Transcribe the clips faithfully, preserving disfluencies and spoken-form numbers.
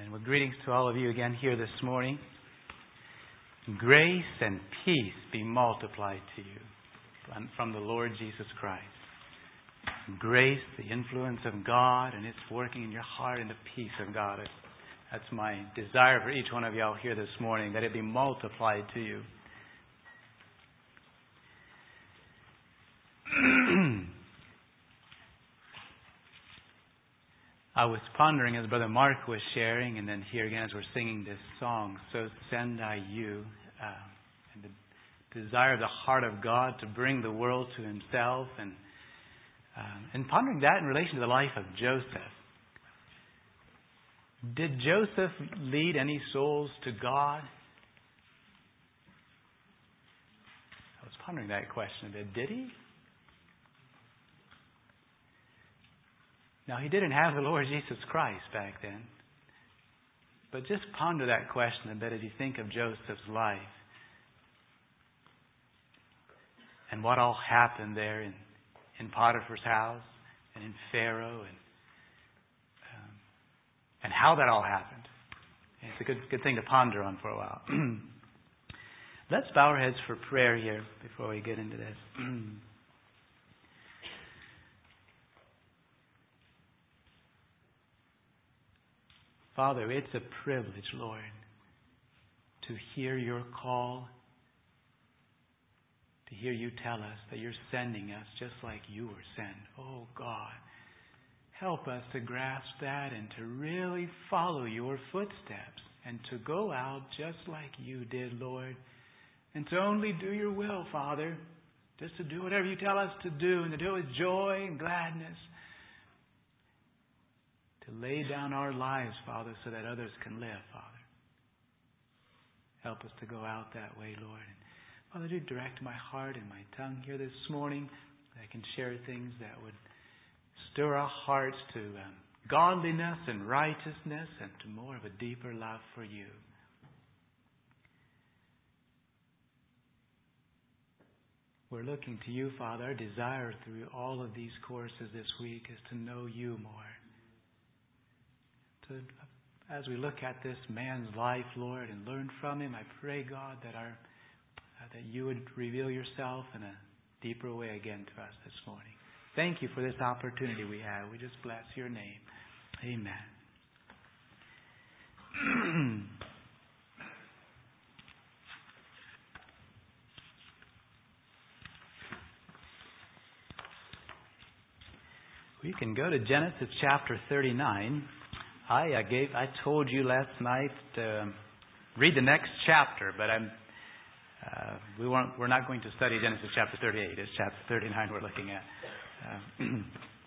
Amen. Well, greetings to all of you again here this morning. Grace and peace be multiplied to you from the Lord Jesus Christ. Grace, the influence of God, and it's working in your heart, and the peace of God. That's my desire for each one of y'all here this morning, that it be multiplied to you. I was pondering as Brother Mark was sharing, and then here again as we're singing this song, So Send I You, uh, and the desire of the heart of God to bring the world to Himself, and um, and pondering that in relation to the life of Joseph. Did Joseph lead any souls to God? I was pondering that question a bit. Did he? Now, he didn't have the Lord Jesus Christ back then. But just ponder that question a bit as you think of Joseph's life. And what all happened there in, in Potiphar's house and in Pharaoh. And, um, and how that all happened. And it's a good, good thing to ponder on for a while. Let's bow our heads for prayer here before we get into this. Father, it's a privilege, Lord, to hear your call, to hear you tell us that you're sending us just like you were sent. Oh, God, help us to grasp that and to really follow your footsteps and to go out just like you did, Lord, and to only do your will, Father, just to do whatever you tell us to do and to do it with joy and gladness. To lay down our lives, Father, so that others can live, Father. Help us to go out that way, Lord. And Father, do direct my heart and my tongue here this morning, that I can share things that would stir our hearts to um, godliness and righteousness and to more of a deeper love for you. We're looking to you, Father. Our desire through all of these courses this week is to know you more. To, as we look at this man's life, Lord, and learn from him, I pray, God, that our uh, that you would reveal yourself in a deeper way again to us this morning. Thank you for this opportunity we have. We just bless your name. Amen. We can go to Genesis chapter thirty-nine. I uh, gave. I told you last night to read the next chapter, but I'm. Uh, we weren't. We're not going to study Genesis chapter thirty-eight. It's chapter thirty-nine we're looking at. Uh,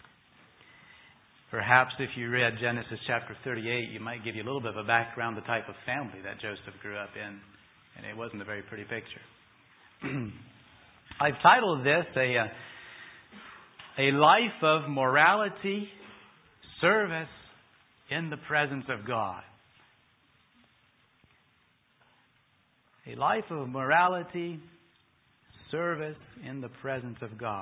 perhaps if you read Genesis chapter thirty-eight, you might give you a little bit of a background, the type of family that Joseph grew up in, and it wasn't a very pretty picture. I've titled this a a life of morality, service, in the presence of God. A life of morality, service in the presence of God.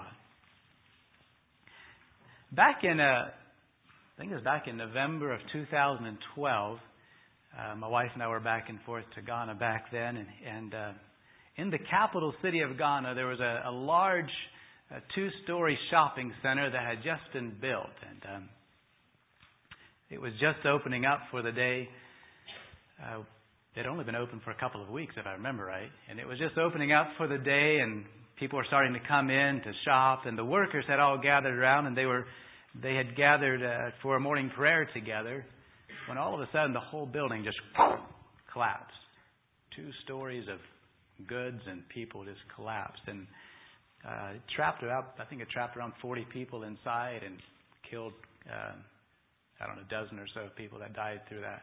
Back in, uh, I think it was back in November of two thousand twelve, uh, my wife and I were back and forth to Ghana back then, and, and uh, in the capital city of Ghana, there was a, a large uh, two-story shopping center that had just been built, and um, it was just opening up for the day. Uh, it had only been open for a couple of weeks, if I remember right. And it was just opening up for the day, and people were starting to come in to shop. And the workers had all gathered around, and they were they had gathered uh, for a morning prayer together. When all of a sudden, the whole building just collapsed. Two stories of goods and people just collapsed, and uh, it trapped about I think it trapped around forty people inside and killed. Uh, I don't know, a dozen or so of people that died through that.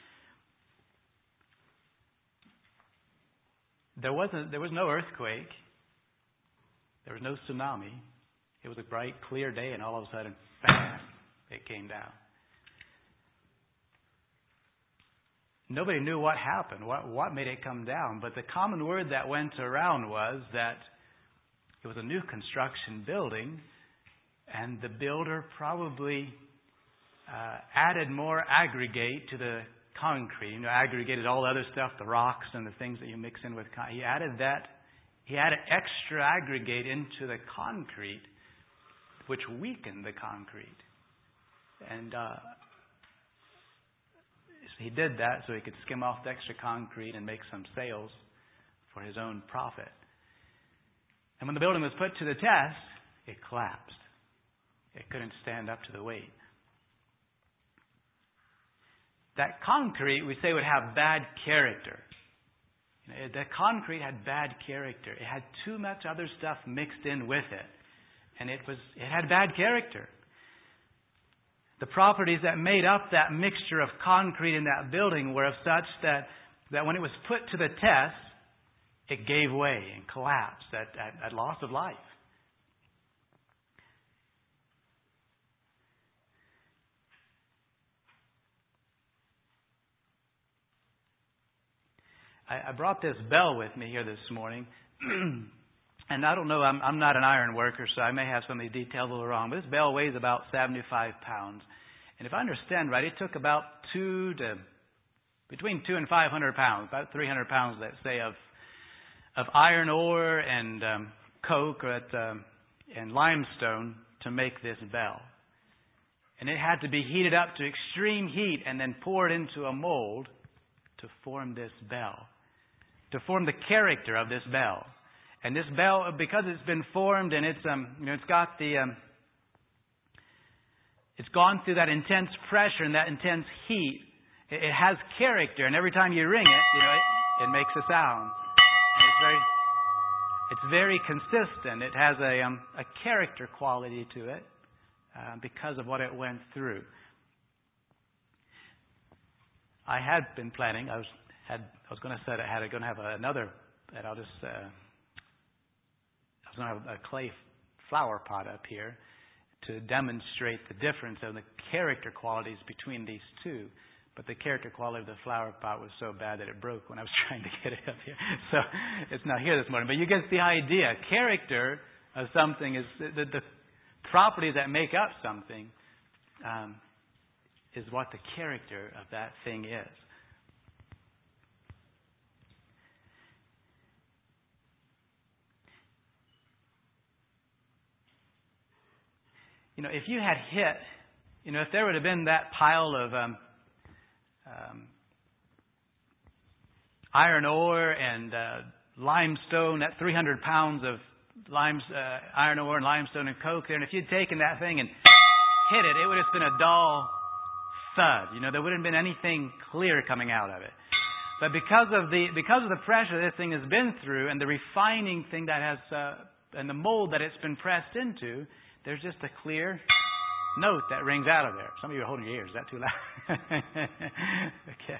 There wasn't. There was no earthquake. There was no tsunami. It was a bright, clear day, and all of a sudden, bam, it came down. Nobody knew what happened, what what made it come down. But the common word that went around was that it was a new construction building, and the builder probably Uh, added more aggregate to the concrete. You know, aggregated all the other stuff, the rocks and the things that you mix in with concrete. He added that. He added extra aggregate into the concrete, which weakened the concrete. And uh, he did that so he could skim off the extra concrete and make some sales for his own profit. And when the building was put to the test, it collapsed. It couldn't stand up to the weight. That concrete, we say, would have bad character. You know, the concrete had bad character. It had too much other stuff mixed in with it. And it was it had bad character. The properties that made up that mixture of concrete in that building were of such that, that when it was put to the test, it gave way and collapsed at, at, at loss of life. I, I brought this bell with me here this morning. And I don't know, I'm, I'm not an iron worker, so I may have some of these details a little wrong. But this bell weighs about seventy-five pounds. And if I understand right, it took about two to, between two and five hundred pounds, about three hundred pounds, let's say, of of iron ore and um, coke or at, um, and limestone to make this bell. And it had to be heated up to extreme heat and then poured into a mold to form this bell, to form the character of this bell. And this bell, because it's been formed and it's um, you know, it's got the, um, it's gone through that intense pressure and that intense heat. It, it has character, and every time you ring it, you know, it, it makes a sound. And it's very, it's very consistent. It has a um, a character quality to it uh, because of what it went through. I had been planning. I was had I was going to say I had going to have another, and I'll just. Uh, I was going to have a clay flower pot up here to demonstrate the difference of the character qualities between these two. But the character quality of the flower pot was so bad that it broke when I was trying to get it up here. So it's not here this morning. But you get the idea. Character of something is the, the properties that make up something um, is what the character of that thing is. You know, if you had hit, you know, if there would have been that pile of um, um, iron ore and uh, limestone, that three hundred pounds of lime, uh, iron ore and limestone and coke there, and if you'd taken that thing and hit it, it would have been a dull thud. You know, there wouldn't have been anything clear coming out of it. But because of the because of the pressure this thing has been through and the refining thing that has uh, and the mold that it's been pressed into, there's just a clear note that rings out of there. Some of you are holding your ears. Is that too loud? Okay.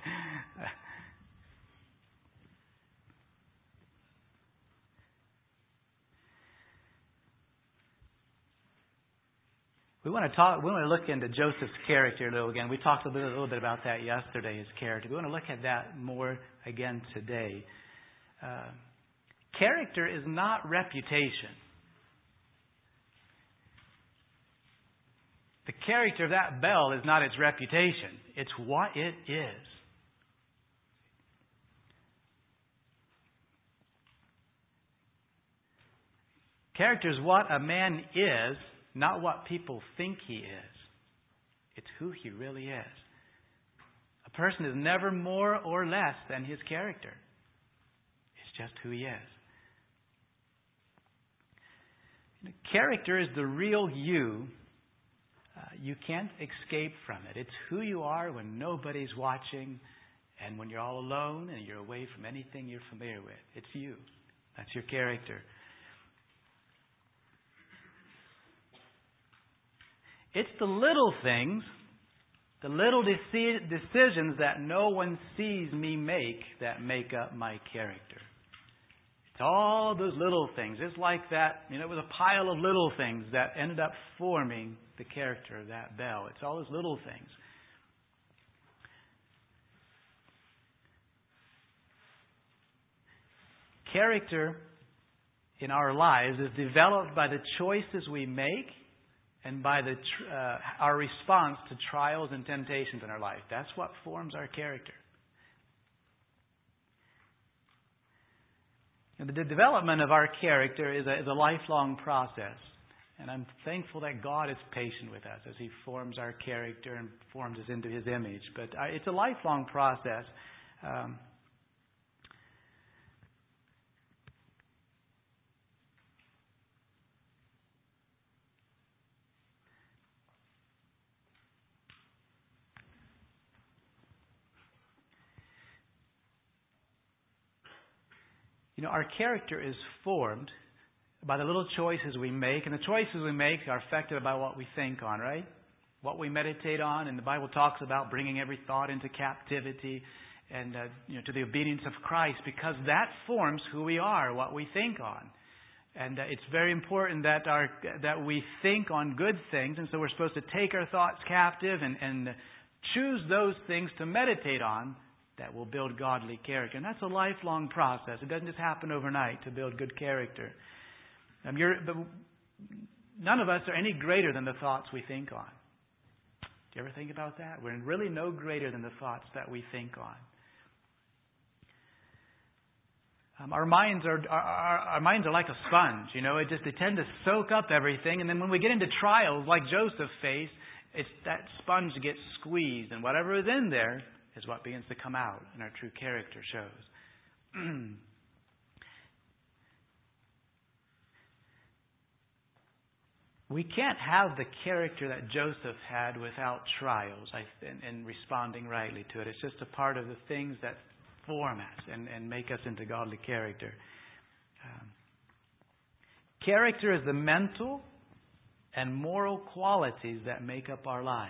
We want to talk. We want to look into Joseph's character a little again. We talked a little, a little bit about that yesterday. His character. We want to look at that more again today. Uh, character is not reputation. The character of that bell is not its reputation. It's what it is. Character is what a man is, not what people think he is. It's who he really is. A person is never more or less than his character. It's just who he is. Character is the real you. Uh, you can't escape from it. It's who you are when nobody's watching and when you're all alone and you're away from anything you're familiar with. It's you. That's your character. It's the little things, the little deci- decisions that no one sees me make that make up my character. It's all those little things. It's like that, you know, it was a pile of little things that ended up forming the character of that bell. It's all those little things. Character in our lives is developed by the choices we make and by the tr- uh, our response to trials and temptations in our life. That's what forms our character. And the development of our character is a, is a lifelong process. And I'm thankful that God is patient with us as He forms our character and forms us into His image. But I, it's a lifelong process. Um, you know, our character is formed by the little choices we make. And the choices we make are affected by what we think on, right? What we meditate on. And the Bible talks about bringing every thought into captivity and uh, you know, to the obedience of Christ, because that forms who we are, what we think on. And uh, it's very important that our that we think on good things. And so we're supposed to take our thoughts captive and, and choose those things to meditate on that will build godly character. And that's a lifelong process. It doesn't just happen overnight to build good character. Um, you're, but none of us are any greater than the thoughts we think on. Do you ever think about that? We're really no greater than the thoughts that we think on. Um, our minds are our, our, our minds are like a sponge. You know, it just they tend to soak up everything, and then when we get into trials like Joseph faced, it's that sponge gets squeezed, and whatever is in there is what begins to come out, and our true character shows. We can't have the character that Joseph had without trials and, and responding rightly to it. It's just a part of the things that form us and, and make us into godly character. Um, character is the mental and moral qualities that make up our lives.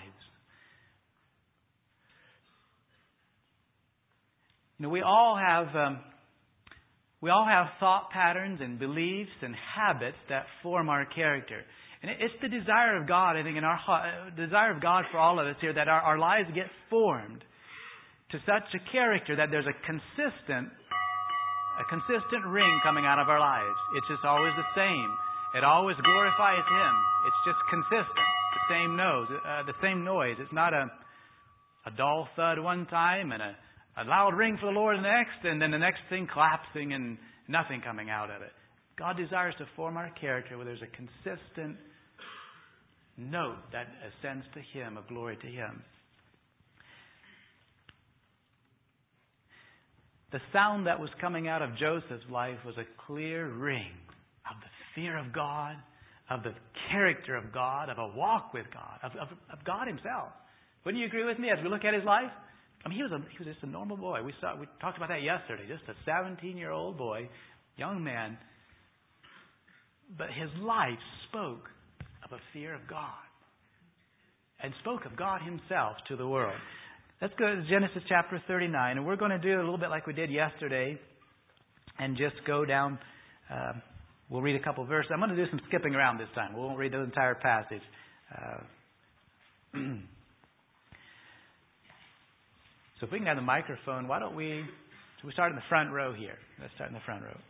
You know, we all have um, we all have thought patterns and beliefs and habits that form our character. And it's the desire of God, I think, in our desire of God for all of us here, that our, our lives get formed to such a character that there's a consistent, a consistent ring coming out of our lives. It's just always the same. It always glorifies Him. It's just consistent. The same nose, uh, the same noise. It's not a a dull thud one time and a, a loud ring for the Lord the next, and then the next thing collapsing and nothing coming out of it. God desires to form our character where there's a consistent note that ascends to Him, of glory to Him. The sound that was coming out of Joseph's life was a clear ring of the fear of God, of the character of God, of a walk with God, of, of, of God Himself. Wouldn't you agree with me as we look at his life? I mean, he was a, he was just a normal boy. We saw we talked about that yesterday. Just a seventeen-year-old boy, young man. But his life spoke of a fear of God and spoke of God Himself to the world. Let's go to Genesis chapter thirty-nine, and we're going to do a little bit like we did yesterday and just go down. Uh, we'll read a couple of verses. I'm going to do some skipping around this time. We won't read the entire passage. Uh, so if we can have the microphone, why don't we... So we start in the front row here. Let's start in the front row.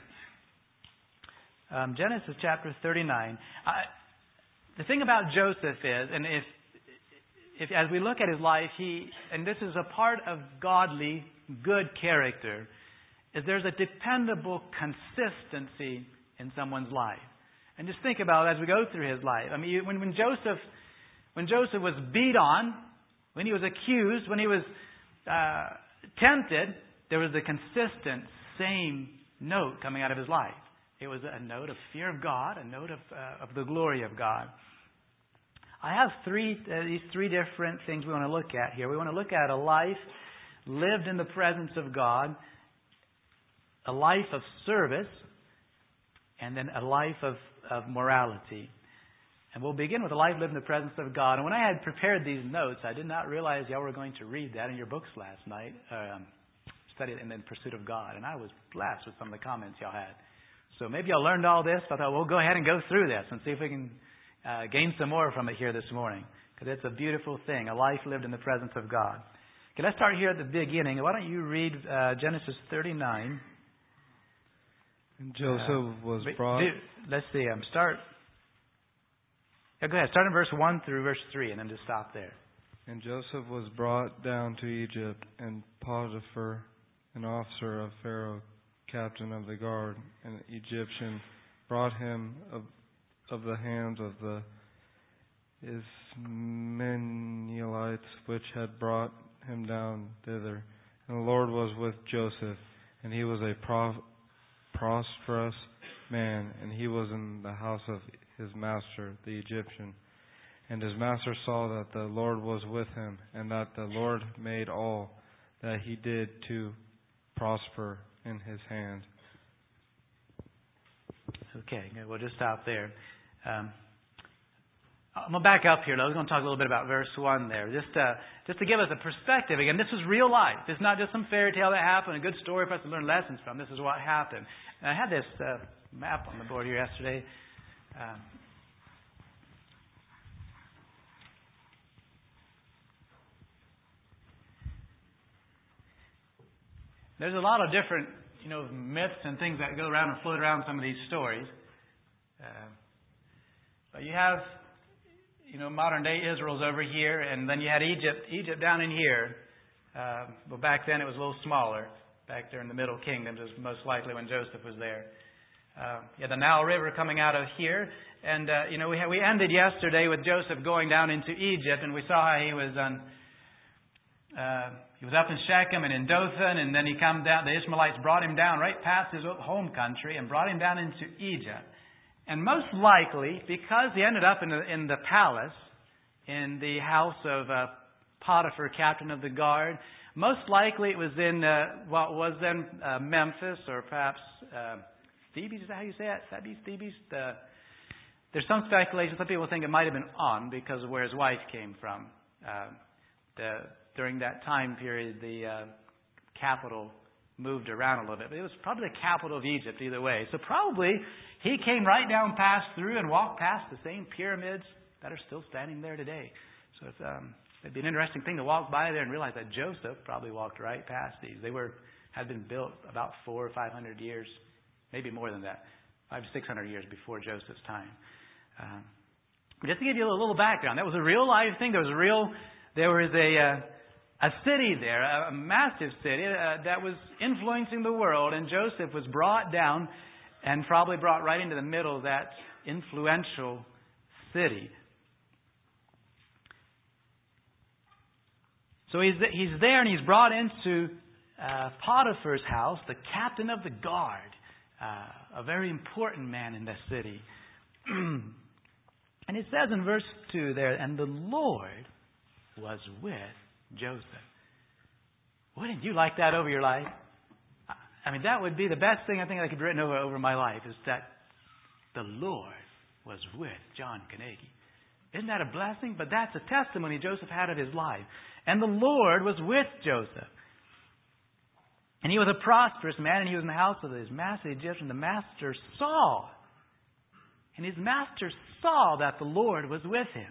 Um, Genesis chapter thirty-nine. Uh, the thing about Joseph is, and if, if as we look at his life, he, and this is a part of godly, good character, is there's a dependable consistency in someone's life. And just think about it as we go through his life. I mean, when, when Joseph, when Joseph was beat on, when he was accused, when he was uh, tempted, there was a consistent same note coming out of his life. It was a note of fear of God, a note of uh, of the glory of God. I have three uh, these three different things we want to look at here. We want to look at a life lived in the presence of God, a life of service, and then a life of, of morality. And we'll begin with a life lived in the presence of God. And when I had prepared these notes, I did not realize y'all were going to read that in your books last night, um, study it in the pursuit of God. And I was blessed with some of the comments y'all had. So maybe y'all learned all this, but I thought we'll go ahead and go through this and see if we can uh, gain some more from it here this morning. Because it's a beautiful thing, a life lived in the presence of God. Okay, let's start here at the beginning. Why don't you read uh, Genesis thirty-nine. And Joseph uh, was brought... Do, let's see, um, start... Yeah, go ahead. Start in verse one through verse three, and then just stop there. And Joseph was brought down to Egypt, and Potiphar, an officer of Pharaoh, captain of the guard, an Egyptian, brought him of, of the hands of the Ismaelites, which had brought him down thither. And the Lord was with Joseph, and he was a pro- prosperous man, and he was in the house of his master, the Egyptian. And his master saw that the Lord was with him, and that the Lord made all that he did to prosper in his hand. Okay, we'll just stop there. Um, I'm going to back up here. I was going to talk a little bit about verse one there. Just, uh, just to give us a perspective. Again, this is real life. It's not just some fairy tale that happened, a good story for us to learn lessons from. This is what happened. And I had this uh, map on the board here yesterday. Um, there's a lot of different, you know, myths and things that go around and float around some of these stories. Uh, but you have, you know, modern day Israel's over here, and then you had Egypt, Egypt down in here. Uh, but back then it was a little smaller. Back there in the Middle Kingdom, just most likely when Joseph was there. Uh, you had the Nile River coming out of here, and uh, you know we had, we ended yesterday with Joseph going down into Egypt, and we saw how he was on. Uh, he was up in Shechem and in Dothan, and then he come down. The Ishmaelites brought him down right past his home country and brought him down into Egypt. And most likely, because he ended up in the, in the palace, in the house of uh, Potiphar, captain of the guard, most likely it was in uh, what was then uh, Memphis, or perhaps uh, Thebes. Is that how you say it? Thebes, Thebes. The, there's some speculation. Some people think it might have been On because of where his wife came from. Uh, the, during that time period, the uh, capital moved around a little bit, but it was probably the capital of Egypt either way. So probably he came right down, passed through, and walked past the same pyramids that are still standing there today. So it's, um, it'd be an interesting thing to walk by there and realize that Joseph probably walked right past these. They were had been built about four or five hundred years, maybe more than that, five to six hundred years before Joseph's time. Um, just to give you a little background, that was a real life thing. There was a real, there was a uh, a city there, a, a massive city uh, that was influencing the world, and Joseph was brought down and probably brought right into the middle of that influential city. So he's he's there, and he's brought into uh, Potiphar's house, the captain of the guard, uh, a very important man in the city. And it says in verse two there, and the Lord was with Joseph. Wouldn't you like that over your life? I mean, that would be the best thing I think I could written over over my life, is that the Lord was with John Carnegie. Isn't that a blessing? But that's a testimony Joseph had of his life. And the Lord was with Joseph. And he was a prosperous man, and he was in the house of his master, the Egyptian. The master saw. And his master saw that the Lord was with him.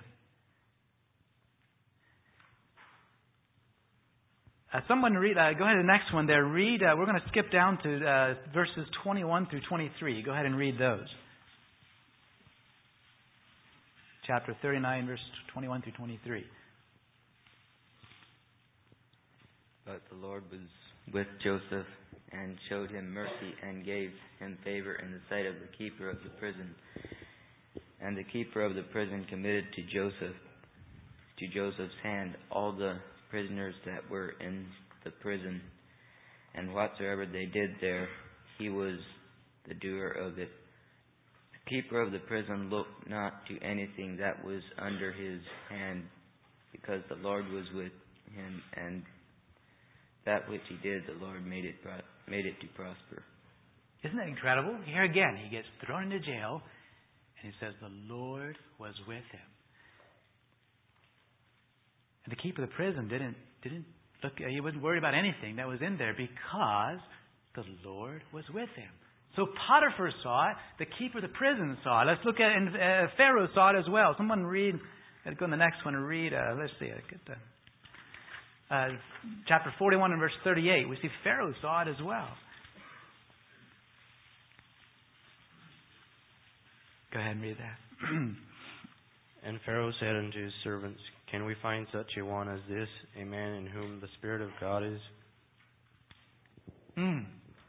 Uh, someone read, uh, go ahead to the next one there. Read, uh, we're going to skip down to uh, verses twenty-one through twenty-three. Go ahead and read those. Chapter thirty-nine, verse twenty-one through twenty-three. But the Lord was with Joseph and showed him mercy and gave him favor in the sight of the keeper of the prison. And the keeper of the prison committed to Joseph, to Joseph's hand, all the prisoners that were in the prison. And whatsoever they did there, he was the doer of it. The keeper of the prison looked not to anything that was under his hand, because the Lord was with him, and that which he did, the Lord made it made it to prosper. Isn't that incredible? Here again, he gets thrown into jail, and he says the Lord was with him. And the keeper of the prison didn't didn't look. He wasn't worried about anything that was in there because the Lord was with him. So Potiphar saw it. The keeper of the prison saw it. Let's look at it. And uh, Pharaoh saw it as well. Someone read. Let's go on the next one and read. Uh, let's see. Get the. Uh, chapter forty-one and verse thirty-eight. We see Pharaoh saw it as well. Go ahead and read that. And Pharaoh said unto his servants, Can we find such a one as this, a man in whom the Spirit of God is? Mm.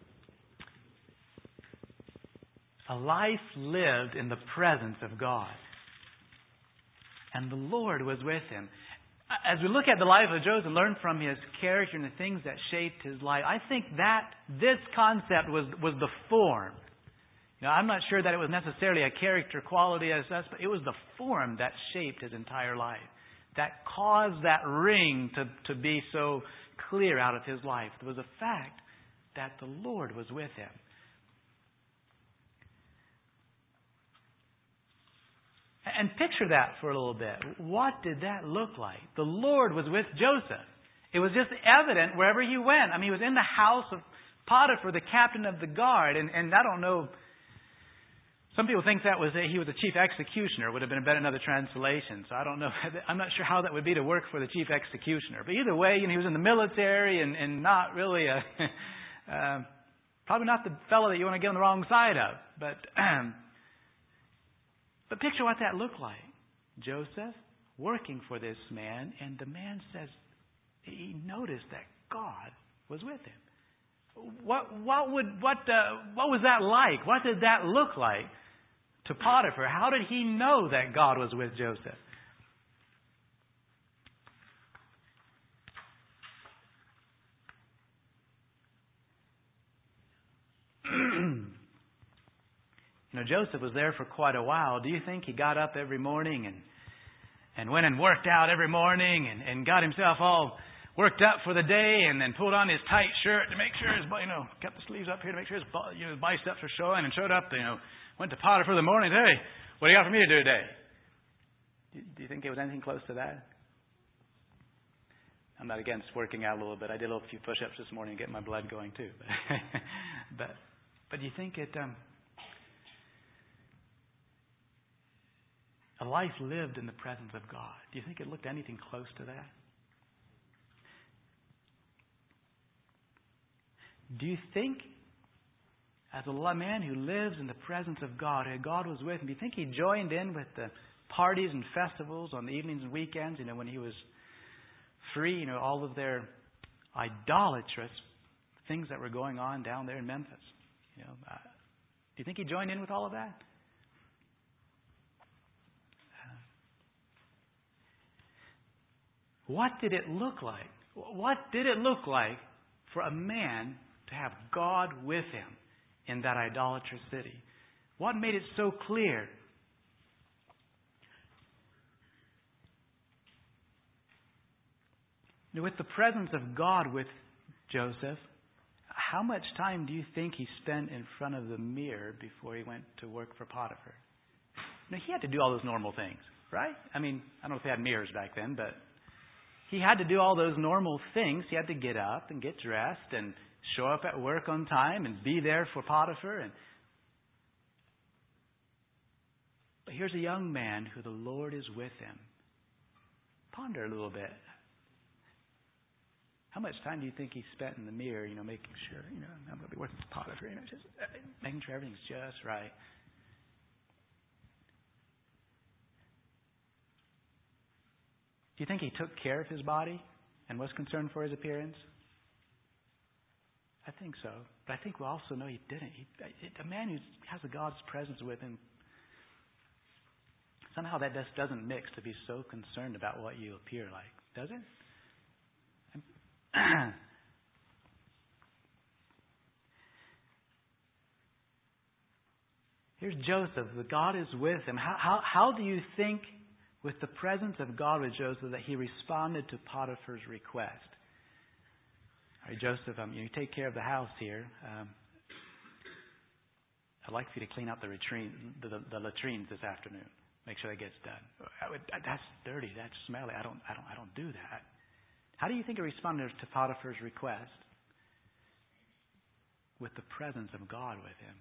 A life lived in the presence of God. And the Lord was with him. As we look at the life of Joseph and learn from his character and the things that shaped his life, I think that this concept was, was the form. Now, I'm not sure that it was necessarily a character quality as such, but it was the form that shaped his entire life, that caused that ring to, to be so clear out of his life. There was a fact that the Lord was with him. And picture that for a little bit. What did that look like? The Lord was with Joseph. It was just evident wherever he went. I mean, he was in the house of Potiphar, the captain of the guard. And, and I don't know, some people think that was a, he was a chief executioner. Would have been a better another translation. So I don't know. I'm not sure how that would be to work for the chief executioner. But either way, you know, he was in the military and, and not really a... uh, probably not the fellow that you want to get on the wrong side of. But... But picture what that looked like. Joseph working for this man, and the man says he noticed that God was with him. What what would what uh, what was that like? What did that look like to Potiphar? How did he know that God was with Joseph? You know, Joseph was there for quite a while. Do you think he got up every morning and and went and worked out every morning and, and got himself all worked up for the day and then pulled on his tight shirt to make sure his, you know, kept the sleeves up here to make sure his, you know, his biceps were showing and showed up, you know, went to Potiphar in the morning and said, hey, what do you got for me to do today? Do, do you think it was anything close to that? I'm not against working out a little bit. I did a little few push-ups this morning to get my blood going too. But but, but do you think it... Um, A life lived in the presence of God. Do you think it looked anything close to that? Do you think, as a man who lives in the presence of God, and God was with him, do you think he joined in with the parties and festivals on the evenings and weekends, you know, when he was free, you know, all of their idolatrous things that were going on down there in Memphis? You know, uh, do you think he joined in with all of that? What did it look like? What did it look like for a man to have God with him in that idolatrous city? What made it so clear? With the presence of God with Joseph, how much time do you think he spent in front of the mirror before he went to work for Potiphar? Now, he had to do all those normal things, right? I mean, I don't know if they had mirrors back then, but he had to do all those normal things. He had to get up and get dressed and show up at work on time and be there for Potiphar. And but here's a young man who the Lord is with him. Ponder a little bit. How much time do you think he spent in the mirror, you know, making sure, you know, I'm going to be working for Potiphar, you know, just making sure everything's just right. Do you think he took care of his body and was concerned for his appearance? I think so. But I think we also know he didn't. He, a man who has a God's presence with him, somehow that just doesn't mix to be so concerned about what you appear like, does it? Here's Joseph. The God is with him. How, how, how do you think, with the presence of God with Joseph, that he responded to Potiphar's request? All right, Joseph, um, you take care of the house here. Um, I'd like for you to clean out the, latrine, the, the, the latrines this afternoon. Make sure that gets done. I would, that's dirty. That's smelly. I don't. I don't. I don't do that. How do you think he responded to Potiphar's request? With the presence of God with him.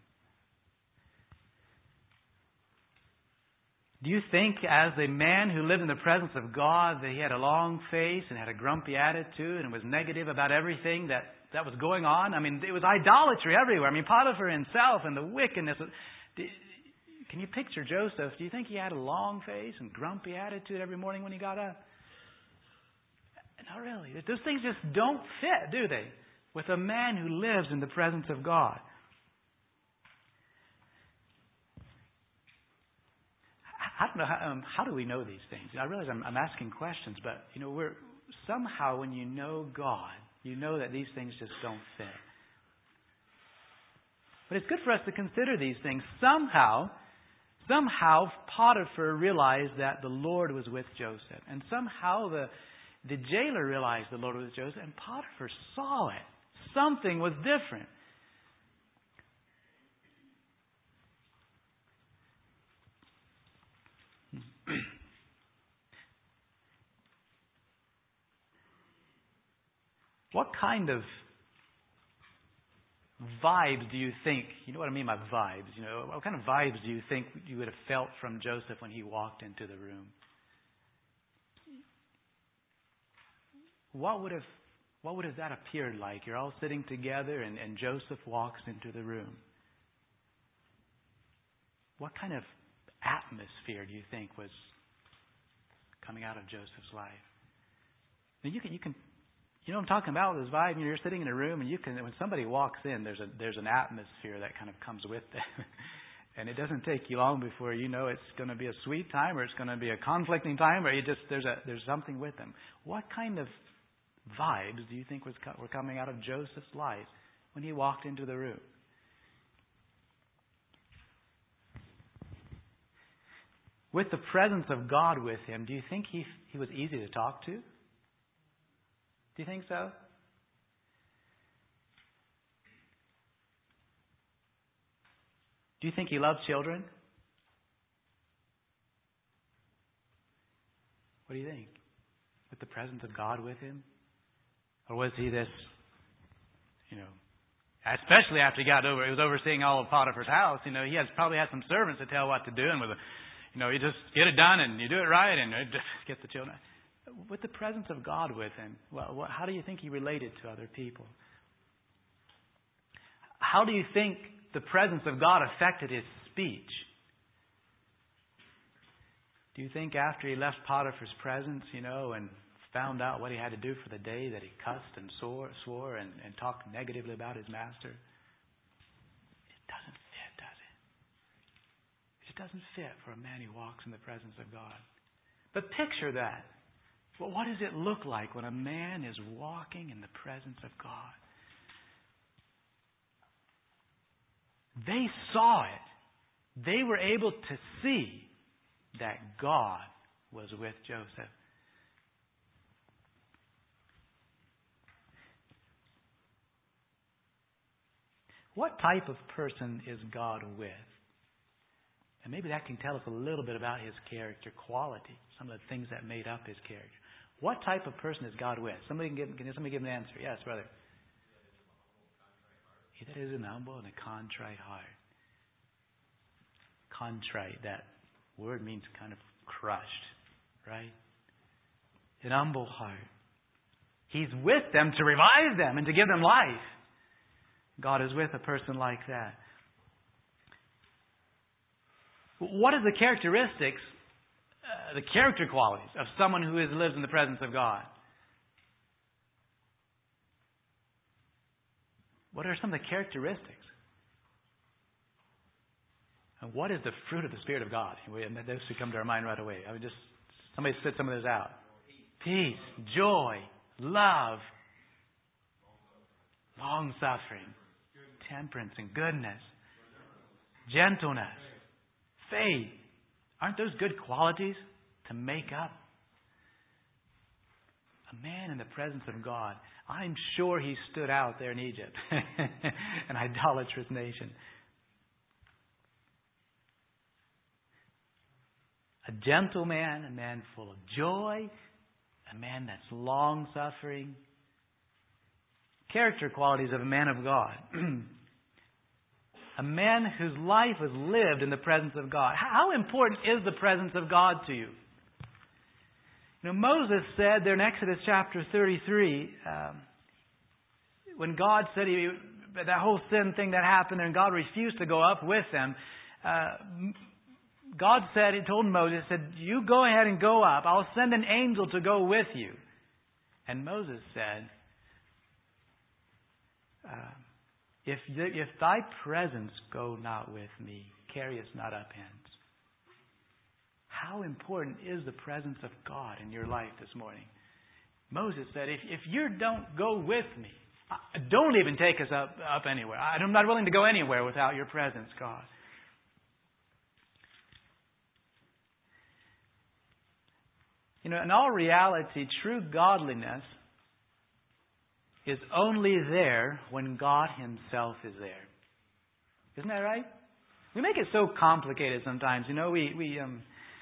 Do you think, as a man who lived in the presence of God, that he had a long face and had a grumpy attitude and was negative about everything that, that was going on? I mean, it was idolatry everywhere. I mean, Potiphar himself and the wickedness. can you picture Joseph? Do you think he had a long face and grumpy attitude every morning when he got up? Not really. Those things just don't fit, do they? With a man who lives in the presence of God. I don't know how, um, how do we know these things? I realize I'm, I'm asking questions, but you know, we're somehow when you know God, you know that these things just don't fit. But it's good for us to consider these things. Somehow, somehow Potiphar realized that the Lord was with Joseph, and somehow the the jailer realized the Lord was with Joseph, and Potiphar saw it. Something was different. What kind of vibes do you think, you know what I mean by vibes, you know, what kind of vibes do you think you would have felt from Joseph when he walked into the room? What would have what would have that appeared like? You're all sitting together and, and Joseph walks into the room. What kind of atmosphere do you think was coming out of Joseph's life? Now you can you can You know what I'm talking about, this vibe. You're sitting in a room and you can, when somebody walks in, there's a there's an atmosphere that kind of comes with them. And it doesn't take you long before you know it's going to be a sweet time or it's going to be a conflicting time, or you just there's a there's something with them. What kind of vibes do you think was were coming out of Joseph's life when he walked into the room? With the presence of God with him, do you think he he was easy to talk to? Do you think so? Do you think he loved children? What do you think? With the presence of God with him? Or was he this, you know, especially after he got over, he was overseeing all of Potiphar's house, you know, he has probably had some servants to tell what to do, and with a, you know, you just get it done and you do it right and just get the children. With the presence of God with him, well, what, how do you think he related to other people? How do you think the presence of God affected his speech? Do you think after he left Potiphar's presence, you know, and found out what he had to do for the day, that he cussed and swore, swore and, and talked negatively about his master? It doesn't fit, does it? It doesn't fit for a man who walks in the presence of God. But picture that. Well, what does it look like when a man is walking in the presence of God? They saw it. They were able to see that God was with Joseph. What type of person is God with? And maybe that can tell us a little bit about his character quality, some of the things that made up his character. What type of person is God with? Somebody can give, can somebody give an answer? Yes, brother. He that is an humble and a contrite heart. Contrite, that word means kind of crushed, right? An humble heart. He's with them to revive them and to give them life. God is with a person like that. What are the characteristics, uh, the character qualities of someone who is, lives in the presence of God? What are some of the characteristics? And what is the fruit of the Spirit of God? And those should come to our mind right away. I would just somebody spit some of those out. Peace, joy, love, long suffering, temperance and goodness, gentleness, faith. Aren't those good qualities to make up a man in the presence of God? I'm sure he stood out there in Egypt, an idolatrous nation. A gentle man, a man full of joy, a man that's long-suffering. Character qualities of a man of God. A man whose life was lived in the presence of God. How important is the presence of God to you? You know, Moses said there in Exodus chapter thirty-three, um, when God said he, that whole sin thing that happened and God refused to go up with them, uh, God said, He told Moses, said, you go ahead and go up. I'll send an angel to go with you. And Moses said, uh, if, if thy presence go not with me, carry us not up hence. How important is the presence of God in your life this morning? Moses said, if, if you don't go with me, don't even take us up, up anywhere. I'm not willing to go anywhere without your presence, God. You know, in all reality, true godliness is only there when God Himself is there. Isn't that right? We make it so complicated sometimes. You know, we, we um,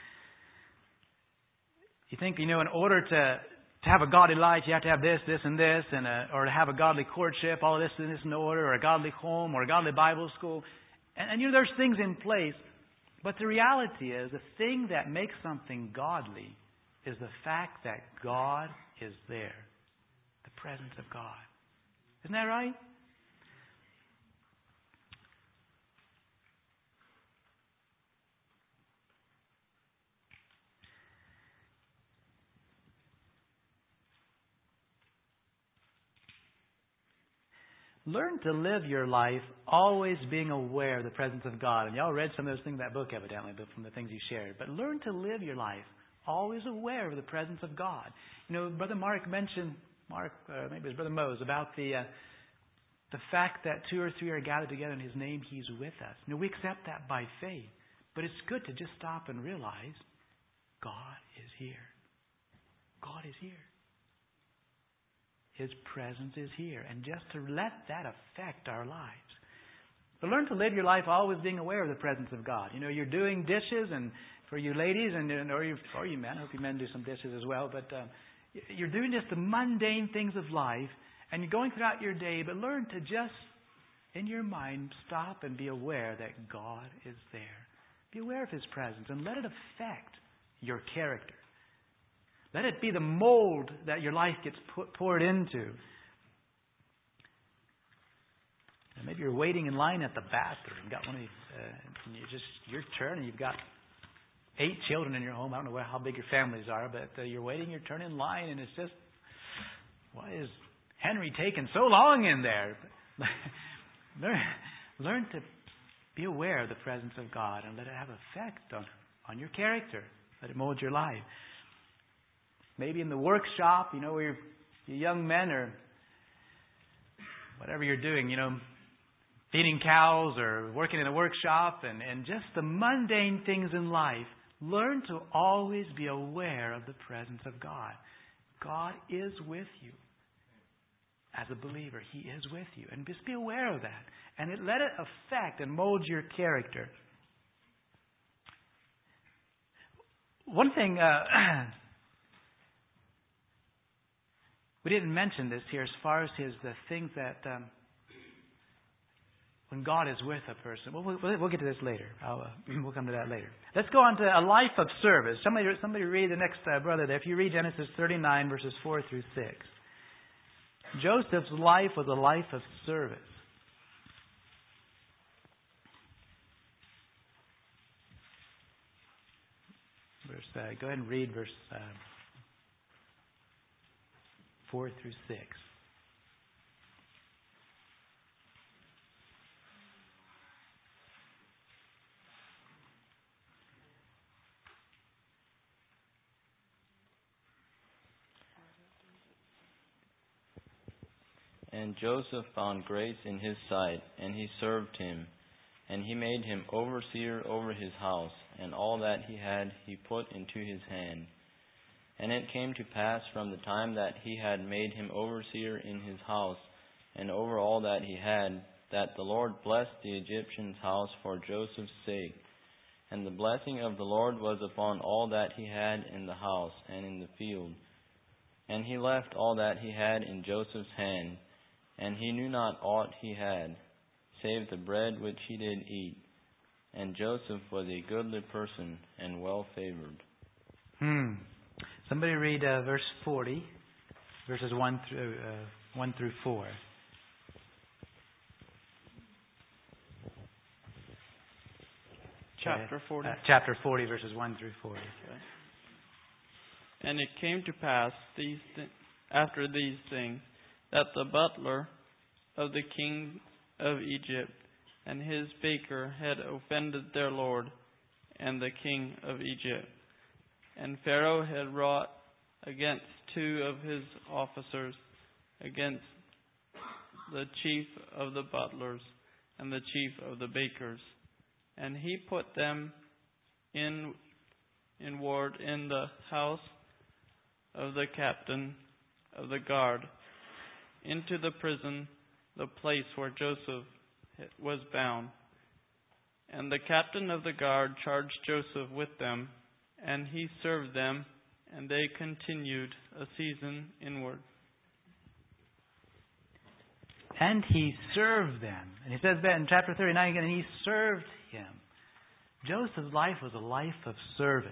you think, you know, in order to, to have a godly life, you have to have this, this, and this, and a, or to have a godly courtship, all of this and this in order, or a godly home, or a godly Bible school. And, and you know, there's things in place. But the reality is, the thing that makes something godly is the fact that God is there. The presence of God. Isn't that right? Learn to live your life always being aware of the presence of God. And y'all read some of those things in that book evidently, but from the things you shared. But learn to live your life always aware of the presence of God. You know, Brother Mark mentioned, Mark, uh, maybe it was Brother Mose, about the uh, the fact that two or three are gathered together in His name, He's with us. You know, we accept that by faith. But it's good to just stop and realize God is here. God is here. His presence is here. And just to let that affect our lives. But learn to live your life always being aware of the presence of God. You know, you're doing dishes, and for you ladies, and or you, or you men, I hope you men do some dishes as well, but um, you're doing just the mundane things of life, and you're going throughout your day, but learn to just, in your mind, stop and be aware that God is there. Be aware of His presence, and let it affect your character. Let it be the mold that your life gets put, poured into. And maybe you're waiting in line at the bathroom. Got one of these, uh, and you just your turn, and you've got eight children in your home. I don't know how big your families are, but uh, you're waiting your turn in line, and it's just, why is Henry taking so long in there? learn, learn to be aware of the presence of God and let it have effect on on your character. Let it mold your life. Maybe in the workshop, you know, where you're, you young men or whatever you're doing, you know, feeding cows or working in a workshop and, and just the mundane things in life, learn to always be aware of the presence of God. God is with you. As a believer, He is with you. And just be aware of that. And it, let it affect and mold your character. One thing... Uh, We didn't mention this here as far as his the things that um, when God is with a person. We'll, we'll, we'll get to this later. I'll, uh, we'll come to that later. Let's go on to a life of service. Somebody, somebody read the next uh, brother there. If you read Genesis thirty-nine, verses four through six. Joseph's life was a life of service. Verse. Uh, go ahead and read verse. Uh, Four through six. And Joseph found grace in his sight, and he served him. And he made him overseer over his house, and all that he had he put into his hand. And it came to pass from the time that he had made him overseer in his house, and over all that he had, that the Lord blessed the Egyptian's house for Joseph's sake. And the blessing of the Lord was upon all that he had in the house and in the field. And he left all that he had in Joseph's hand, and he knew not aught he had, save the bread which he did eat. And Joseph was a goodly person and well favored. Hmm. Somebody read uh, verse forty, verses one through uh, one through four. Chapter forty. Uh, chapter forty, verses one through forty. Okay. And it came to pass these th- after these things that the butler of the king of Egypt and his baker had offended their lord and the king of Egypt. And Pharaoh had wrought against two of his officers, against the chief of the butlers and the chief of the bakers. And he put them in in ward in the house of the captain of the guard, into the prison, the place where Joseph was bound. And the captain of the guard charged Joseph with them, and he served them, and they continued a season inward. And he served them. And he says that in chapter thirty-nine again, and he served him. Joseph's life was a life of service.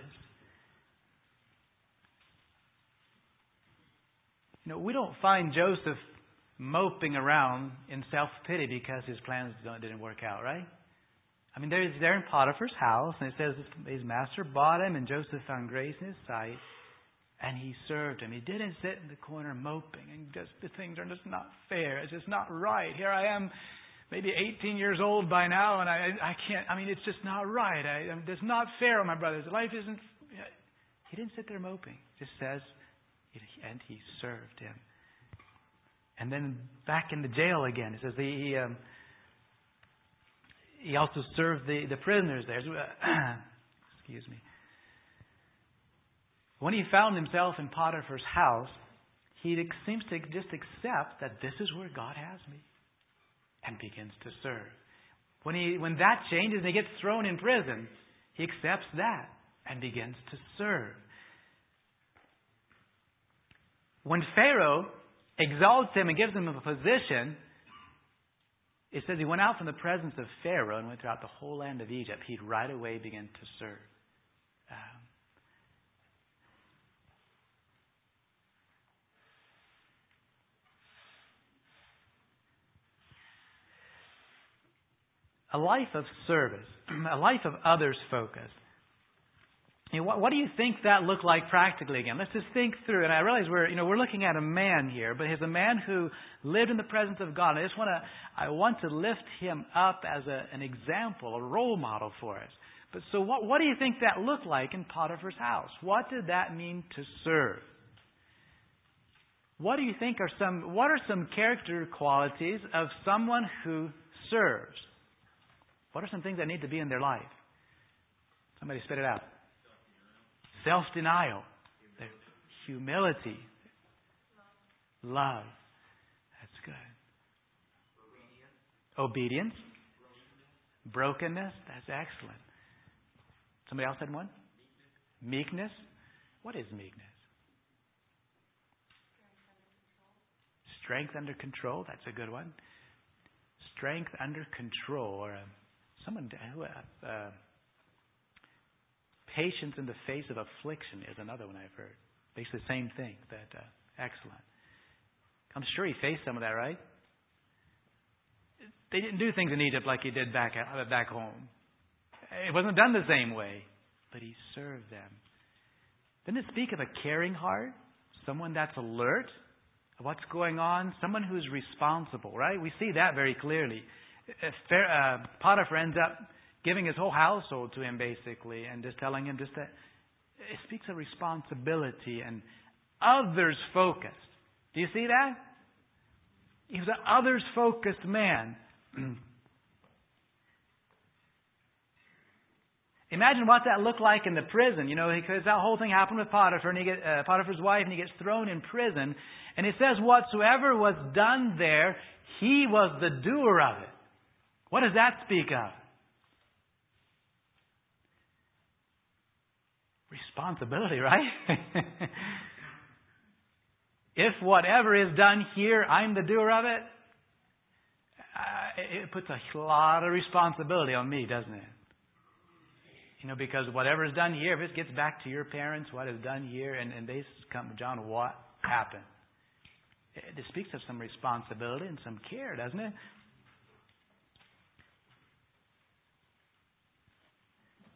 You know, we don't find Joseph moping around in self-pity because his plans didn't work out, right? I mean, they're, they're in Potiphar's house, and it says his master bought him, and Joseph found grace in his sight, and he served him. He didn't sit in the corner moping, and just the things are just not fair. It's just not right. Here I am, maybe eighteen years old by now, and I I can't, I mean, it's just not right. I, it's not fair on my brothers. Life isn't... He didn't sit there moping. It just says, and he served him. And then back in the jail again, it says he... he um, He also served the, the prisoners there. Excuse me. When he found himself in Potiphar's house, he seems to just accept that this is where God has me, and begins to serve. When he when that changes and he gets thrown in prison, he accepts that and begins to serve. When Pharaoh exalts him and gives him a position, it says he went out from the presence of Pharaoh and went throughout the whole land of Egypt. He'd right away begin to serve. Um, a life of service, a life of others focus. You know, what, what do you think that looked like practically again? Let's just think through. And I realize we're, you know, we're looking at a man here, but he's a man who lived in the presence of God. I just want to, I want to lift him up as a, an example, a role model for us. But so what, what do you think that looked like in Potiphar's house? What did that mean to serve? What do you think are some, what are some character qualities of someone who serves? What are some things that need to be in their life? Somebody spit it out. Self-denial. Humility. Love. That's good. Obedience. Brokenness. That's excellent. Somebody else had one? Meekness. What is meekness? Strength under control. That's a good one. Strength under control. Or uh, someone who... Uh, Patience in the face of affliction is another one I've heard. Basically the same thing. But uh, excellent. I'm sure he faced some of that, right? They didn't do things in Egypt like he did back uh, back home. It wasn't done the same way, but he served them. Didn't it speak of a caring heart? Someone that's alert of what's going on. Someone who's responsible, right? We see that very clearly. If, uh, Potiphar ends up giving his whole household to him, basically, and just telling him just that it speaks of responsibility and others focused. Do you see that? He was an others focused man. Imagine what that looked like in the prison, you know, because that whole thing happened with Potiphar, and he get uh, Potiphar's wife, and he gets thrown in prison. And it says, whatsoever was done there, he was the doer of it. What does that speak of? Responsibility, right? If whatever is done here, I'm the doer of it, uh, it puts a lot of responsibility on me, doesn't it? You know, because whatever is done here, if it gets back to your parents, what is done here, and, and they come, John, what happened? It, it speaks of some responsibility and some care, doesn't it?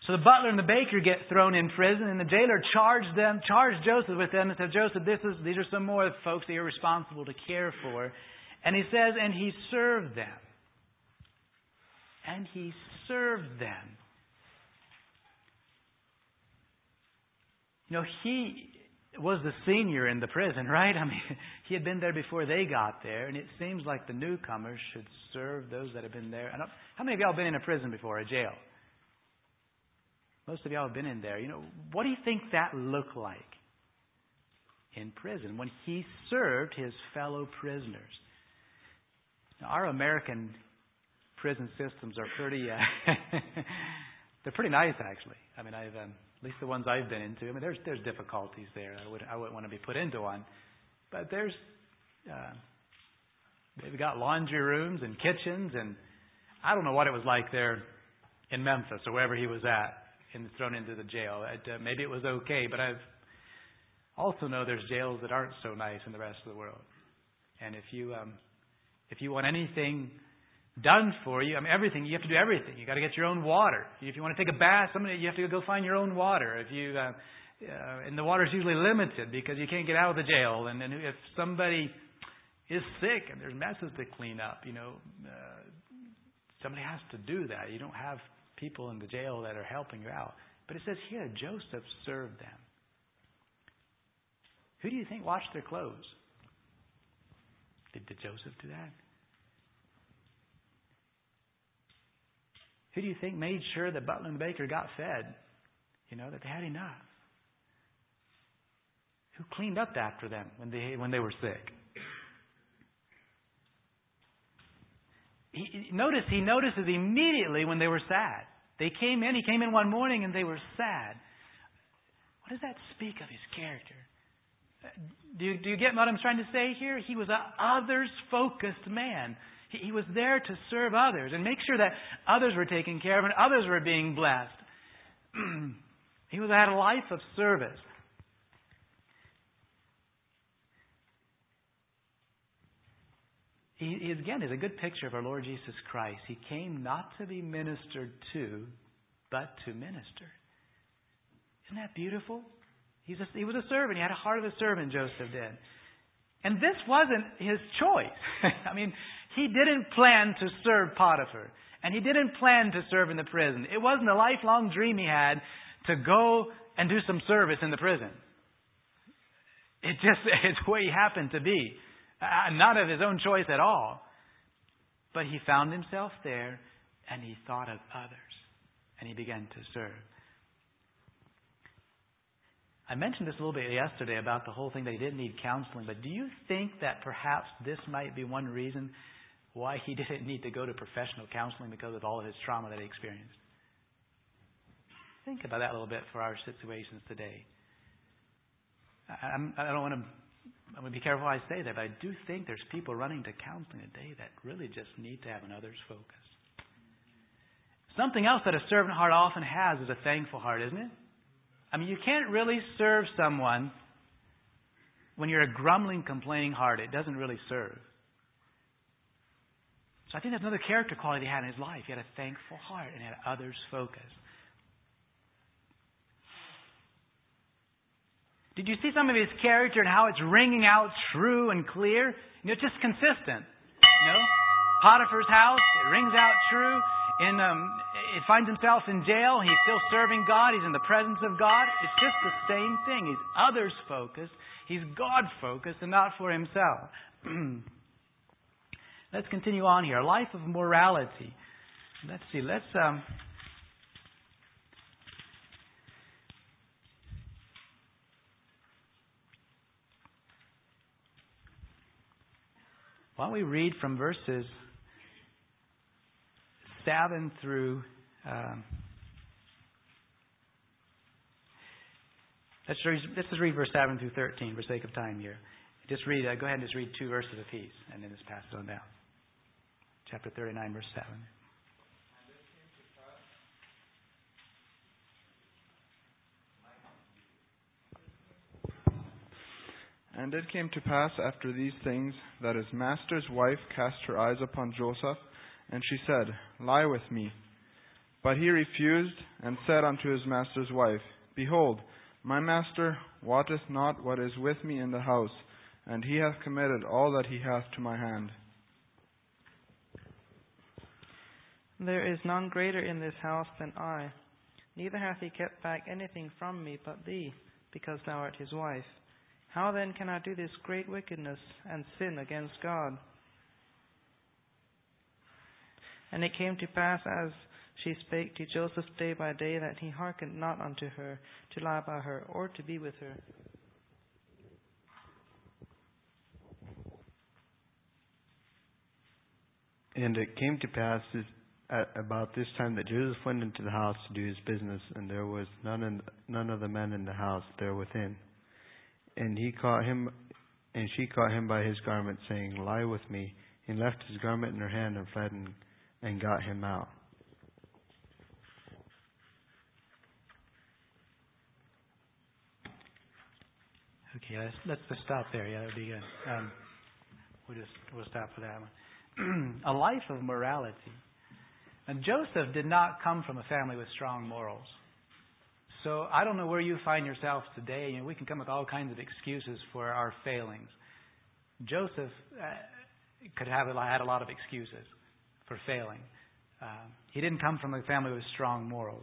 So the butler and the baker get thrown in prison, and the jailer charged them, charged Joseph with them, and said, Joseph, this is these are some more folks that you're responsible to care for. And he says, and he served them. And he served them. You know, he was the senior in the prison, right? I mean, he had been there before they got there, and it seems like the newcomers should serve those that have been there. I don't, how many of y'all have been in a prison before, a jail? Most of y'all have been in there. You know, what do you think that looked like in prison when he served his fellow prisoners? Now, our American prison systems are pretty, uh, they're pretty nice, actually. I mean, I've, um, at least the ones I've been into. I mean, there's there's difficulties there. I wouldn't I wouldn't want to be put into one, but there's uh, they've got laundry rooms and kitchens, and I don't know what it was like there in Memphis or wherever he was at and thrown into the jail. It, uh, maybe it was okay, but I've also know there's jails that aren't so nice in the rest of the world. And if you um, if you want anything done for you, I mean everything, you have to do everything. You got to get your own water. If you want to take a bath, somebody you have to go find your own water. If you uh, uh, and the water's usually limited because you can't get out of the jail. And then if somebody is sick and there's messes to clean up, you know, uh, somebody has to do that. You don't have people in the jail that are helping you out. But it says here, Joseph served them. Who do you think washed their clothes? Did, did Joseph do that? Who do you think made sure that butler and the baker got fed? You know, that they had enough? Who cleaned up after them when they when they were sick? He, notice he notices immediately when they were sad. They came in, he came in one morning and they were sad. What does that speak of his character? Do you, do you get what I'm trying to say here? He was an others-focused man. He, he was there to serve others and make sure that others were taken care of and others were being blessed. He was had a life of service. He, he again is a good picture of our Lord Jesus Christ. He came not to be ministered to, but to minister. Isn't that beautiful? He's a, he was a servant. He had a heart of a servant, Joseph did. And this wasn't his choice. I mean, he didn't plan to serve Potiphar. And he didn't plan to serve in the prison. It wasn't a lifelong dream he had to go and do some service in the prison. It just, it's where he happened to be. Uh, not of his own choice at all. But he found himself there and he thought of others. And he began to serve. I mentioned this a little bit yesterday about the whole thing that he didn't need counseling. But do you think that perhaps this might be one reason why he didn't need to go to professional counseling because of all of his trauma that he experienced? Think about that a little bit for our situations today. I, I'm, I don't want to... I'm going to be careful how I say that, but I do think there's people running to counseling today that really just need to have an others focus. Something else that a servant heart often has is a thankful heart, isn't it? I mean, you can't really serve someone when you're a grumbling, complaining heart. It doesn't really serve. So I think that's another character quality he had in his life. He had a thankful heart and had others focus. Did you see some of his character and how it's ringing out true and clear? You know, it's just consistent. You know, Potiphar's house, it rings out true. In um, it finds himself in jail. He's still serving God. He's in the presence of God. It's just the same thing. He's others focused. He's God focused and not for himself. Let's continue on here. A life of morality. Let's see. Let's. Um, Why don't we read from verses seven through... Um, let's, read, let's just read verse seven through thirteen for sake of time here. Just read. Uh, go ahead and just read two verses apiece, and then just pass it on down. Chapter thirty-nine, verse seven. And it came to pass after these things that his master's wife cast her eyes upon Joseph, and she said, Lie with me. But he refused, and said unto his master's wife, Behold, my master wotteth not what is with me in the house, and he hath committed all that he hath to my hand. There is none greater in this house than I. Neither hath he kept back anything from me but thee, because thou art his wife. How then can I do this great wickedness and sin against God? And it came to pass, as she spake to Joseph day by day, that he hearkened not unto her, to lie by her, or to be with her. And it came to pass at about this time that Joseph went into the house to do his business, and there was none in, none of the men in the house there within. And he caught him, and she caught him by his garment, saying, Lie with me. And left his garment in her hand, and fled and, and got him out. Okay, let's, let's just stop there. Yeah, that would be good. Um, we'll just we'll stop for that one. A life of morality. And Joseph did not come from a family with strong morals. So I don't know where you find yourself today. You know, we can come with all kinds of excuses for our failings. Joseph uh, could have had a lot of excuses for failing. Uh, he didn't come from a family with strong morals.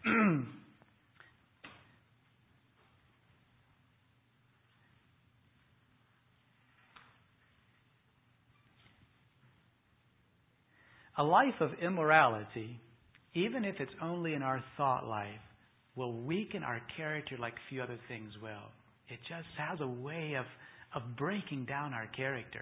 A life of immorality, even if it's only in our thought life, will weaken our character like few other things will. It just has a way of, of breaking down our character.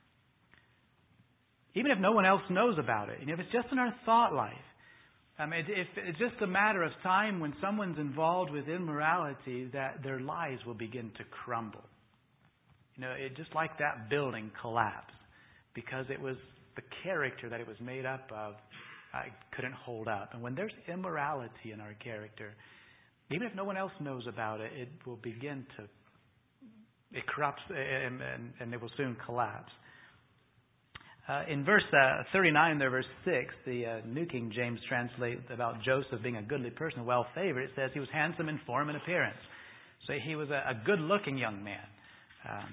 Even if no one else knows about it. And if it's just in our thought life. I mean, if it's just a matter of time when someone's involved with immorality that their lives will begin to crumble. You know, it just like that building collapsed because it was the character that it was made up of uh, couldn't hold up. And when there's immorality in our character, even if no one else knows about it, it will begin to, it corrupts and, and, and it will soon collapse. Uh, in verse uh, thirty-nine there, verse six, the uh, New King James translates about Joseph being a goodly person, well-favored. It says he was handsome in form and appearance. So he was a, a good-looking young man. Um,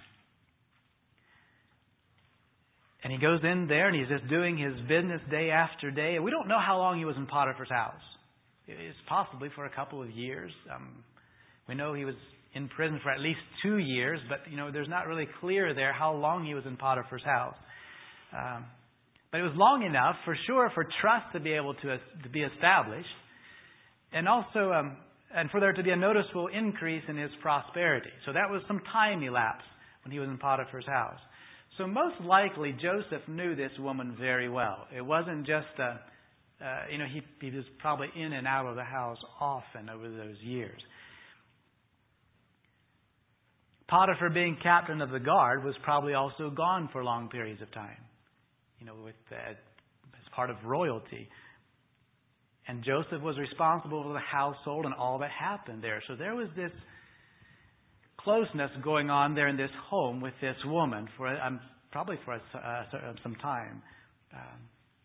And he goes in there and he's just doing his business day after day. And we don't know how long he was in Potiphar's house. It's possibly for a couple of years. Um, we know he was in prison for at least two years, but you know there's not really clear there how long he was in Potiphar's house. Um, but it was long enough, for sure, for trust to be able to, uh, to be established, and also um, and for there to be a noticeable increase in his prosperity. So that was some time elapsed when he was in Potiphar's house. So most likely Joseph knew this woman very well. It wasn't just a, uh, you know, he, he was probably in and out of the house often over those years. Potiphar, being captain of the guard, was probably also gone for long periods of time, you know, with uh, as part of royalty. And Joseph was responsible for the household and all that happened there. So there was this closeness going on there in this home with this woman for um, probably for a, uh, some time. Um,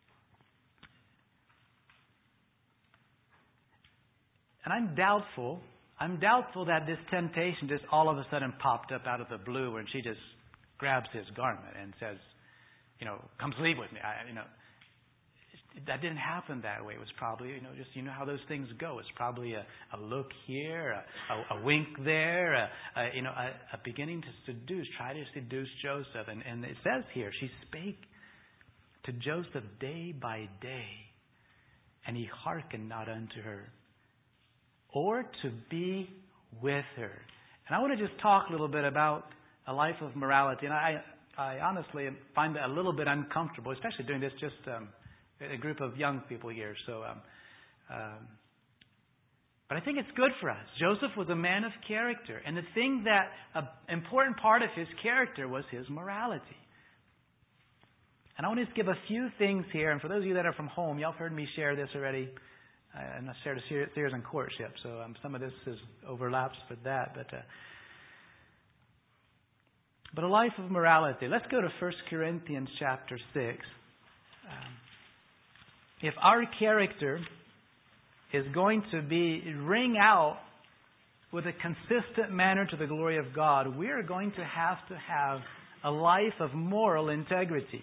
and I'm doubtful. I'm doubtful that this temptation just all of a sudden popped up out of the blue, and she just grabs his garment and says, "You know, come sleep with me." I, you know, that didn't happen that way. It was probably, you know, just, you know how those things go. It's probably a, a look here, a, a, a wink there, a, a, you know, a, a beginning to seduce, try to seduce Joseph. And, and it says here, she spake to Joseph day by day, and he hearkened not unto her, or to be with her. And I want to just talk a little bit about a life of morality. And I, I honestly find that a little bit uncomfortable, especially doing this just um, a group of young people here. So, um, um, but I think it's good for us. Joseph was a man of character, and the thing that an important part of his character was his morality. And I want to just give a few things here. And for those of you that are from home, y'all have heard me share this already. I shared a series on courtship, so um, some of this is overlaps with that. But uh, but a life of morality. Let's go to First Corinthians chapter six. Um, If our character is going to be ring out with a consistent manner to the glory of God, we are going to have to have a life of moral integrity.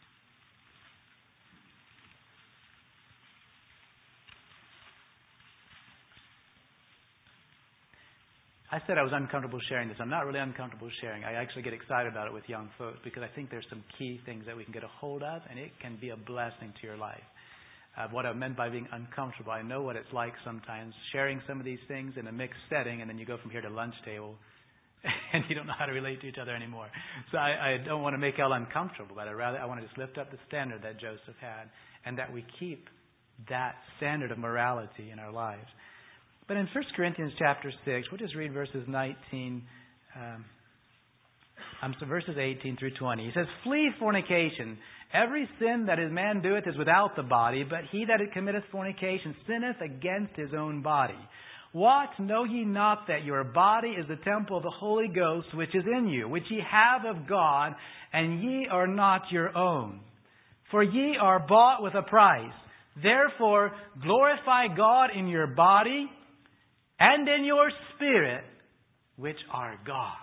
I said I was uncomfortable sharing this. I'm not really uncomfortable sharing. I actually get excited about it with young folks because I think there's some key things that we can get a hold of, and it can be a blessing to your life. Uh, what I meant by being uncomfortable, I know what it's like sometimes sharing some of these things in a mixed setting, and then you go from here to lunch table, and you don't know how to relate to each other anymore. So I, I don't want to make y'all uncomfortable, but I rather I want to just lift up the standard that Joseph had, and that we keep that standard of morality in our lives. But in First Corinthians chapter six, we'll just read verses nineteen, um, um, so verses eighteen through twenty. He says, "Flee fornication. Every sin that a man doeth is without the body, but he that committeth fornication sinneth against his own body. What? Know ye not that your body is the temple of the Holy Ghost, which is in you, which ye have of God, and ye are not your own? For ye are bought with a price. Therefore glorify God in your body and in your spirit, which are God's."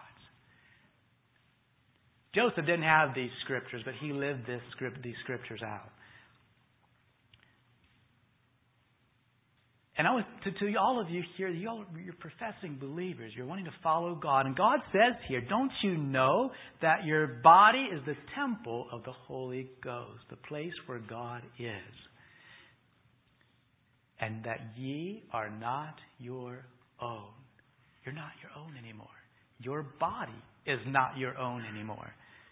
Joseph didn't have these scriptures, but he lived this script, these scriptures out. And I was to, to all of you here, you all, you're professing believers. You're wanting to follow God. And God says here, don't you know that your body is the temple of the Holy Ghost, the place where God is? And that ye are not your own. You're not your own anymore. Your body is not your own anymore.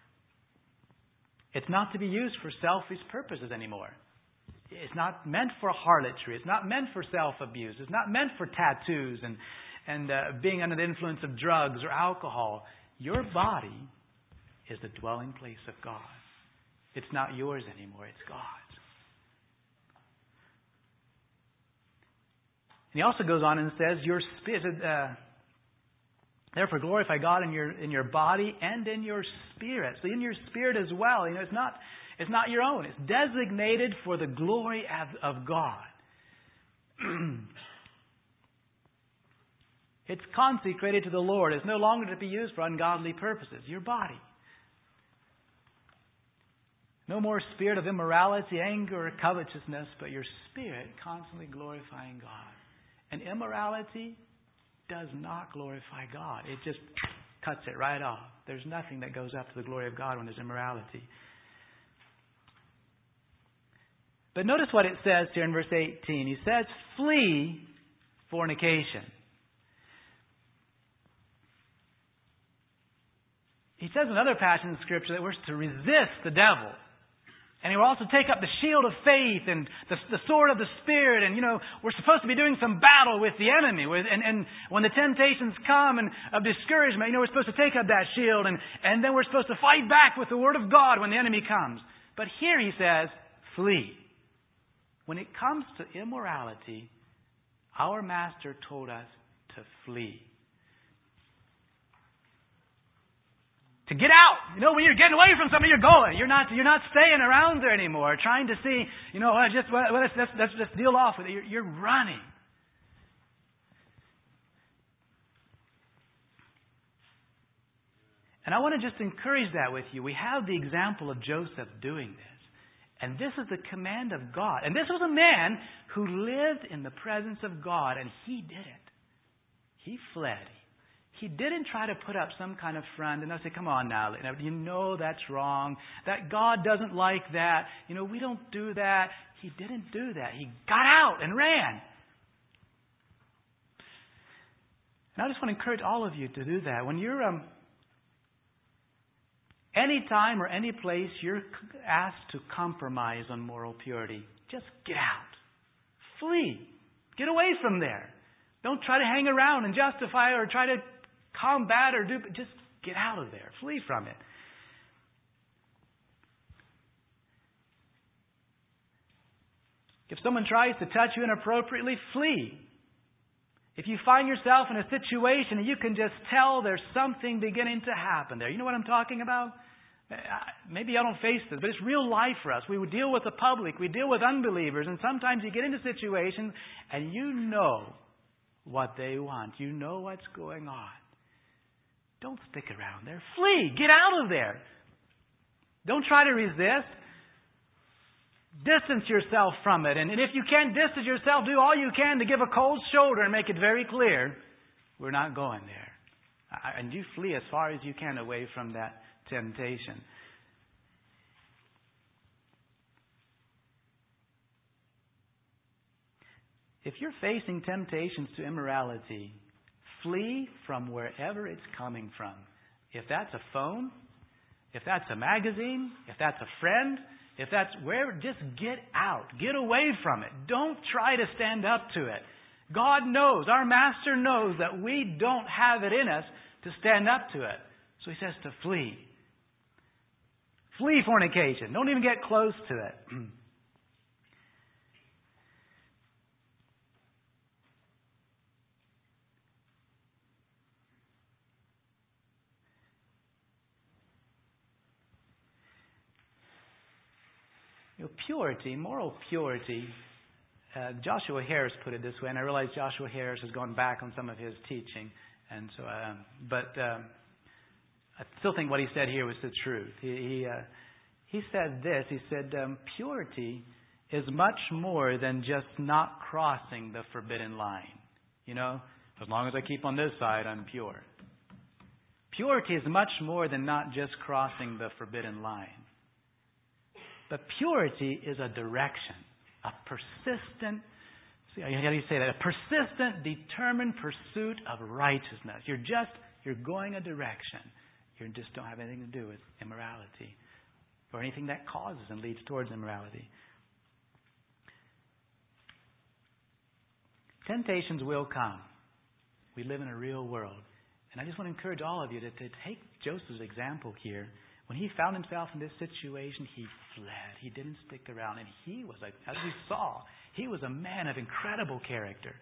It's not to be used for selfish purposes anymore. It's not meant for harlotry. It's not meant for self-abuse. It's not meant for tattoos and, and uh, being under the influence of drugs or alcohol. Your body is the dwelling place of God. It's not yours anymore. It's God's. And he also goes on and says, "Your spirit, uh, therefore glorify God in your in your body and in your spirit." So in your spirit as well. You know, it's not it's not your own. It's designated for the glory of, of God. It's consecrated to the Lord. It's no longer to be used for ungodly purposes. Your body. No more spirit of immorality, anger, or covetousness, but your spirit constantly glorifying God. And immorality does not glorify God. It just cuts it right off. There's nothing that goes up to the glory of God when there's immorality. But notice what it says here in verse eighteen. He says, "Flee fornication." He says in another passage in Scripture that we're to resist the devil. And he will also take up the shield of faith and the, the sword of the Spirit. And, you know, we're supposed to be doing some battle with the enemy. With, and, and when the temptations come and of discouragement, you know, we're supposed to take up that shield. And, and then we're supposed to fight back with the Word of God when the enemy comes. But here he says, flee. When it comes to immorality, our Master told us to flee. To get out. You know, when you're getting away from somebody, you're going. You're not You're not staying around there anymore, trying to see, you know, well, just well, let's, let's, let's just deal off with it. You're, you're running. And I want to just encourage that with you. We have the example of Joseph doing this. And this is the command of God. And this was a man who lived in the presence of God, and he did it. He fled. He didn't try to put up some kind of front and I say, come on now, you know that's wrong. That God doesn't like that. You know, we don't do that. He didn't do that. He got out and ran. And I just want to encourage all of you to do that. When you're, um, any time or any place you're asked to compromise on moral purity, just get out. Flee. Get away from there. Don't try to hang around and justify or try to combat or do, just get out of there. Flee from it. If someone tries to touch you inappropriately, flee. If you find yourself in a situation and you can just tell there's something beginning to happen there. You know what I'm talking about? Maybe I don't face this, but it's real life for us. We would deal with the public. We deal with unbelievers. And sometimes you get into situations and you know what they want. You know what's going on. Don't stick around there. Flee. Get out of there. Don't try to resist. Distance yourself from it. And if you can't distance yourself, do all you can to give a cold shoulder and make it very clear, we're not going there. And you flee as far as you can away from that temptation. If you're facing temptations to immorality, flee from wherever it's coming from. If that's a phone, if that's a magazine, if that's a friend, if that's wherever, just get out. Get away from it. Don't try to stand up to it. God knows, our Master knows that we don't have it in us to stand up to it. So He says to flee. Flee fornication. Don't even get close to it. You know, purity, moral purity, uh, Joshua Harris put it this way, and I realize Joshua Harris has gone back on some of his teaching, and so, um, but um, I still think what he said here was the truth. He he, uh, he said this. He said um, purity is much more than just not crossing the forbidden line. You know, as long as I keep on this side, I'm pure. Purity is much more than not just crossing the forbidden line. But purity is a direction, a persistent, see, how do you say that? A persistent, determined pursuit of righteousness. You're just, you're going a direction. You just don't have anything to do with immorality or anything that causes and leads towards immorality. Temptations will come. We live in a real world. And I just want to encourage all of you to, to take Joseph's example here. When he found himself in this situation, he fled. He didn't stick around. And he was, like, as we saw, he was a man of incredible character.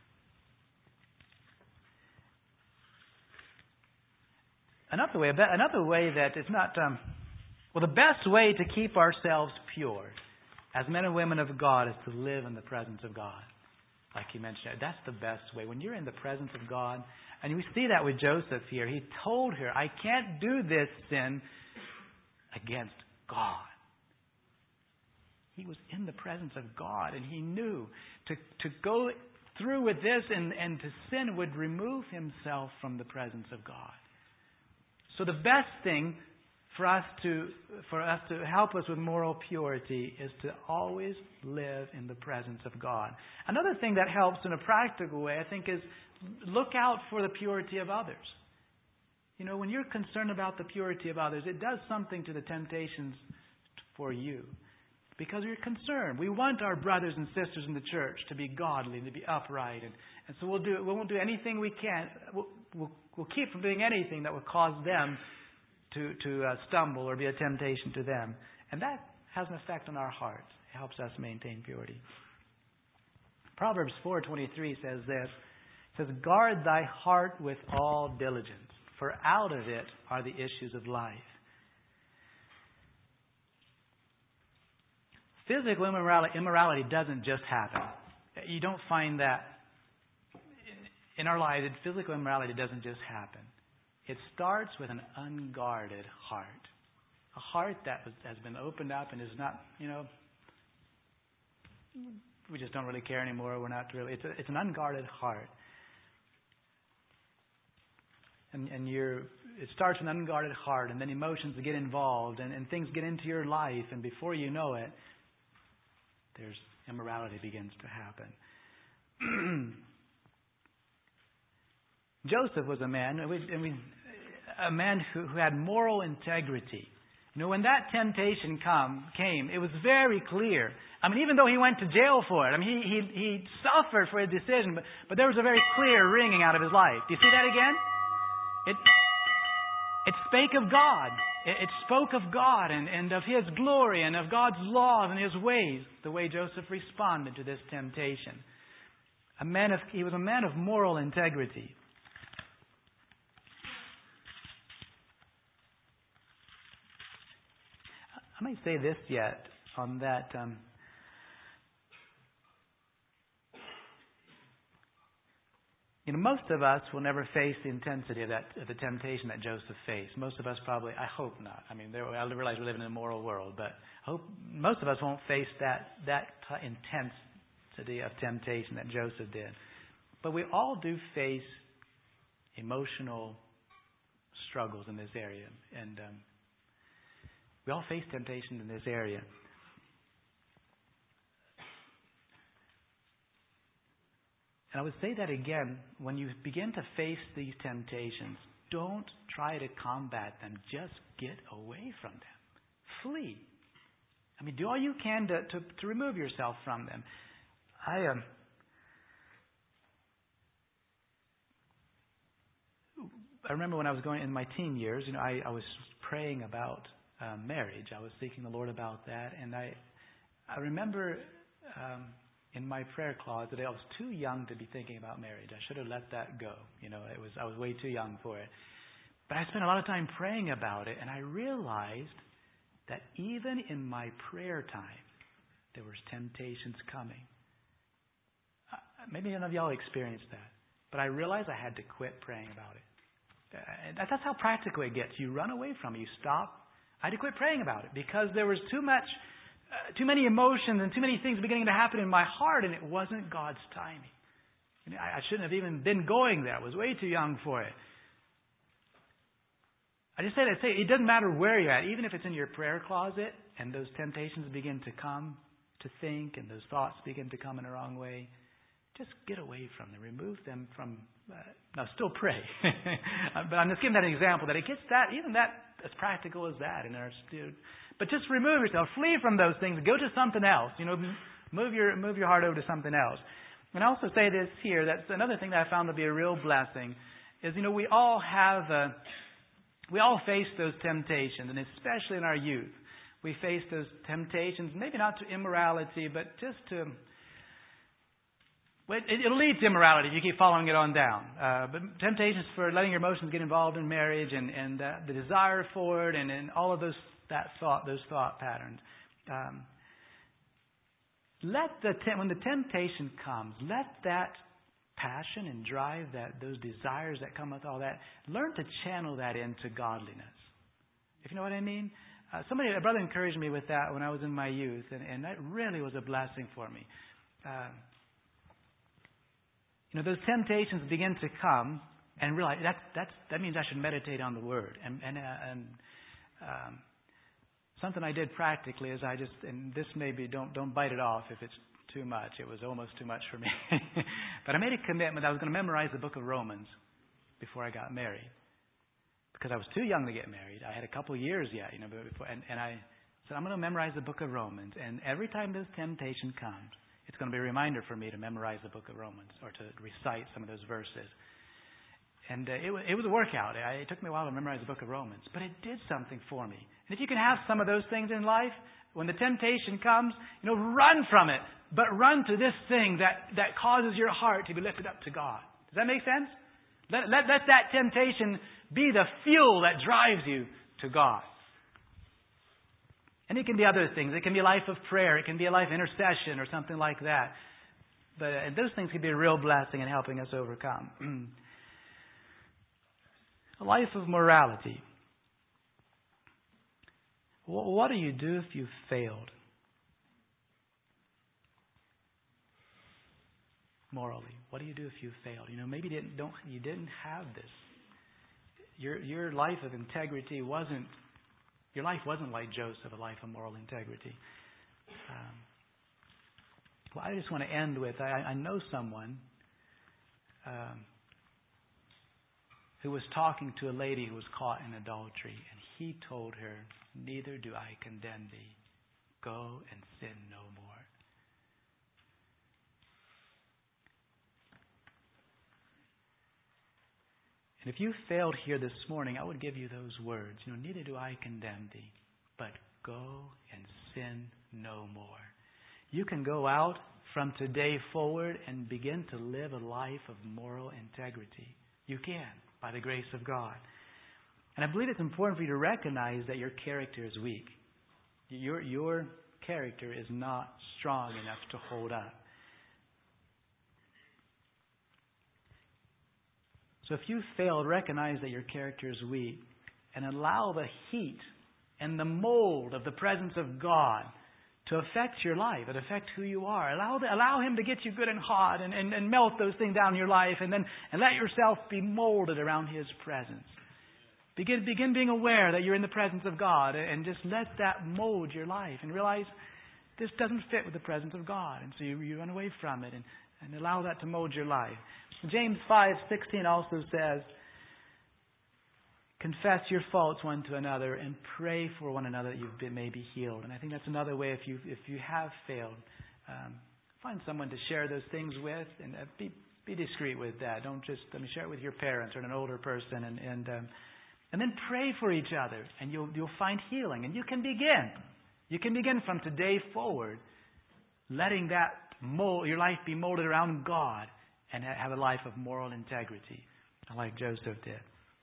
Another way, another way that it's not, um, well, the best way to keep ourselves pure as men and women of God is to live in the presence of God. Like he mentioned, that's the best way. When you're in the presence of God, and we see that with Joseph here. He told her, I can't do this sin against God. He was in the presence of God, and he knew to, to go through with this and, and to sin would remove himself from the presence of God. So the best thing for us to for us to help us with moral purity is to always live in the presence of God. Another thing that helps in a practical way, I think, is look out for the purity of others. You know, when you're concerned about the purity of others, it does something to the temptations for you. Because you're concerned. We want our brothers and sisters in the church to be godly and to be upright. And, and so we'll do, we won't do anything we can. We'll, we'll, we'll keep from doing anything that will cause them to, to uh, stumble or be a temptation to them. And that has an effect on our hearts. It helps us maintain purity. Proverbs four twenty-three says this. It says, guard thy heart with all diligence, for out of it are the issues of life. Physical immorality, immorality doesn't just happen. You don't find that in our lives. Physical immorality doesn't just happen. It starts with an unguarded heart. A heart that has been opened up and is not, you know, we just don't really care anymore. We're not really, it's, a, it's an unguarded heart. And, and you're, it starts with an unguarded heart, and then emotions get involved, and, and things get into your life, and before you know it, there's immorality begins to happen. Joseph was a man, and we, and we, a man who, who had moral integrity. You know, when that temptation come, came, it was very clear. I mean, even though he went to jail for it, I mean, he he, he suffered for his decision, but, but there was a very clear ringing out of his life. Do you see that again? It it spake of God. It, it spoke of God and, and of His glory and of God's laws and His ways, the way Joseph responded to this temptation. A man of he was a man of moral integrity. I might say this yet on that. Um, you know, most of us will never face the intensity of that, of the temptation that Joseph faced. Most of us probably, I hope not. I mean, there, I realize we live in a moral world, but I hope most of us won't face that that t- intensity of temptation that Joseph did. But we all do face emotional struggles in this area, and um, we all face temptation in this area. And I would say that again, when you begin to face these temptations, don't try to combat them. Just get away from them. Flee. I mean, do all you can to, to, to remove yourself from them. I um, I remember when I was going in my teen years, you know, I, I was praying about uh, marriage. I was seeking the Lord about that, and I I remember. Um, In my prayer closet, I was too young to be thinking about marriage. I should have let that go. You know, it was I was way too young for it. But I spent a lot of time praying about it, and I realized that even in my prayer time, there was temptations coming. Uh, maybe none of y'all experienced that, but I realized I had to quit praying about it. Uh, that's how practical it gets. You run away from it. You stop. I had to quit praying about it because there was too much. Uh, too many emotions and too many things beginning to happen in my heart, and it wasn't God's timing. You know, I, I shouldn't have even been going there. I was way too young for it. I just say that. Say it doesn't matter where you're at, even if it's in your prayer closet, and those temptations begin to come to think, and those thoughts begin to come in the wrong way. Just get away from them. Remove them from. Uh, now, still pray, but I'm just giving that an example that it gets that even that as practical as that in our student. But just remove yourself. Flee from those things. Go to something else. You know, move your move your heart over to something else. And I also say this here. That's another thing that I found to be a real blessing. Is you know we all have uh, we all face those temptations, and especially in our youth, we face those temptations. Maybe not to immorality, but just to. Well, it, it'll lead to immorality if you keep following it on down. Uh, but temptations for letting your emotions get involved in marriage, and and uh, the desire for it, and, and all of those. That thought, those thought patterns. Um, let the te- when the temptation comes, let that passion and drive, that those desires that come with all that, learn to channel that into godliness. If you know what I mean. Uh, somebody, a brother, encouraged me with that when I was in my youth, and, and that really was a blessing for me. Uh, you know, those temptations begin to come, and realize that that's that means I should meditate on the Word, and and uh, and. Um, Something I did practically is I just, and this maybe don't don't bite it off if it's too much. It was almost too much for me. But I made a commitment. I was going to memorize the book of Romans before I got married. Because I was too young to get married. I had a couple of years yet, you know, before, and, and I said, I'm going to memorize the book of Romans. And every time this temptation comes, it's going to be a reminder for me to memorize the book of Romans or to recite some of those verses. And uh, it, it was a workout. I, it took me a while to memorize the book of Romans. But it did something for me. And if you can have some of those things in life, when the temptation comes, you know, run from it. But run to this thing that, that causes your heart to be lifted up to God. Does that make sense? Let, let, let that temptation be the fuel that drives you to God. And it can be other things. It can be a life of prayer. It can be a life of intercession or something like that. But uh, those things can be a real blessing in helping us overcome. A life of morality. What do you do if you've failed? Morally, what do you do if you failed? You know, maybe you didn't, don't, you didn't have this. Your your life of integrity wasn't. Your life wasn't like Joseph, a life of moral integrity. Um, well, I just want to end with I, I know someone. Um, who was talking to a lady who was caught in adultery. And he told her, neither do I condemn thee. Go and sin no more. And if you failed here this morning, I would give you those words. You know, neither do I condemn thee, but go and sin no more. You can go out from today forward and begin to live a life of moral integrity. You can. By the grace of God. And I believe it's important for you to recognize that your character is weak. Your, your character is not strong enough to hold up. So if you fail, recognize that your character is weak and allow the heat and the mold of the presence of God to affect your life, and affect who you are. Allow the, allow Him to get you good and hot and, and, and melt those things down in your life, and then and let yourself be molded around His presence. Begin begin being aware that you're in the presence of God, and just let that mold your life, and realize this doesn't fit with the presence of God, and so you, you run away from it, and, and allow that to mold your life. James five sixteen also says, confess your faults one to another and pray for one another that you may be healed. And I think that's another way, if you if you have failed, um, find someone to share those things with, and uh, be be discreet with that. Don't just I mean, share it with your parents or an older person, and and um, and then pray for each other, and you'll you'll find healing. And you can begin, you can begin from today forward, letting that mold your life be molded around God, and have a life of moral integrity, like Joseph did.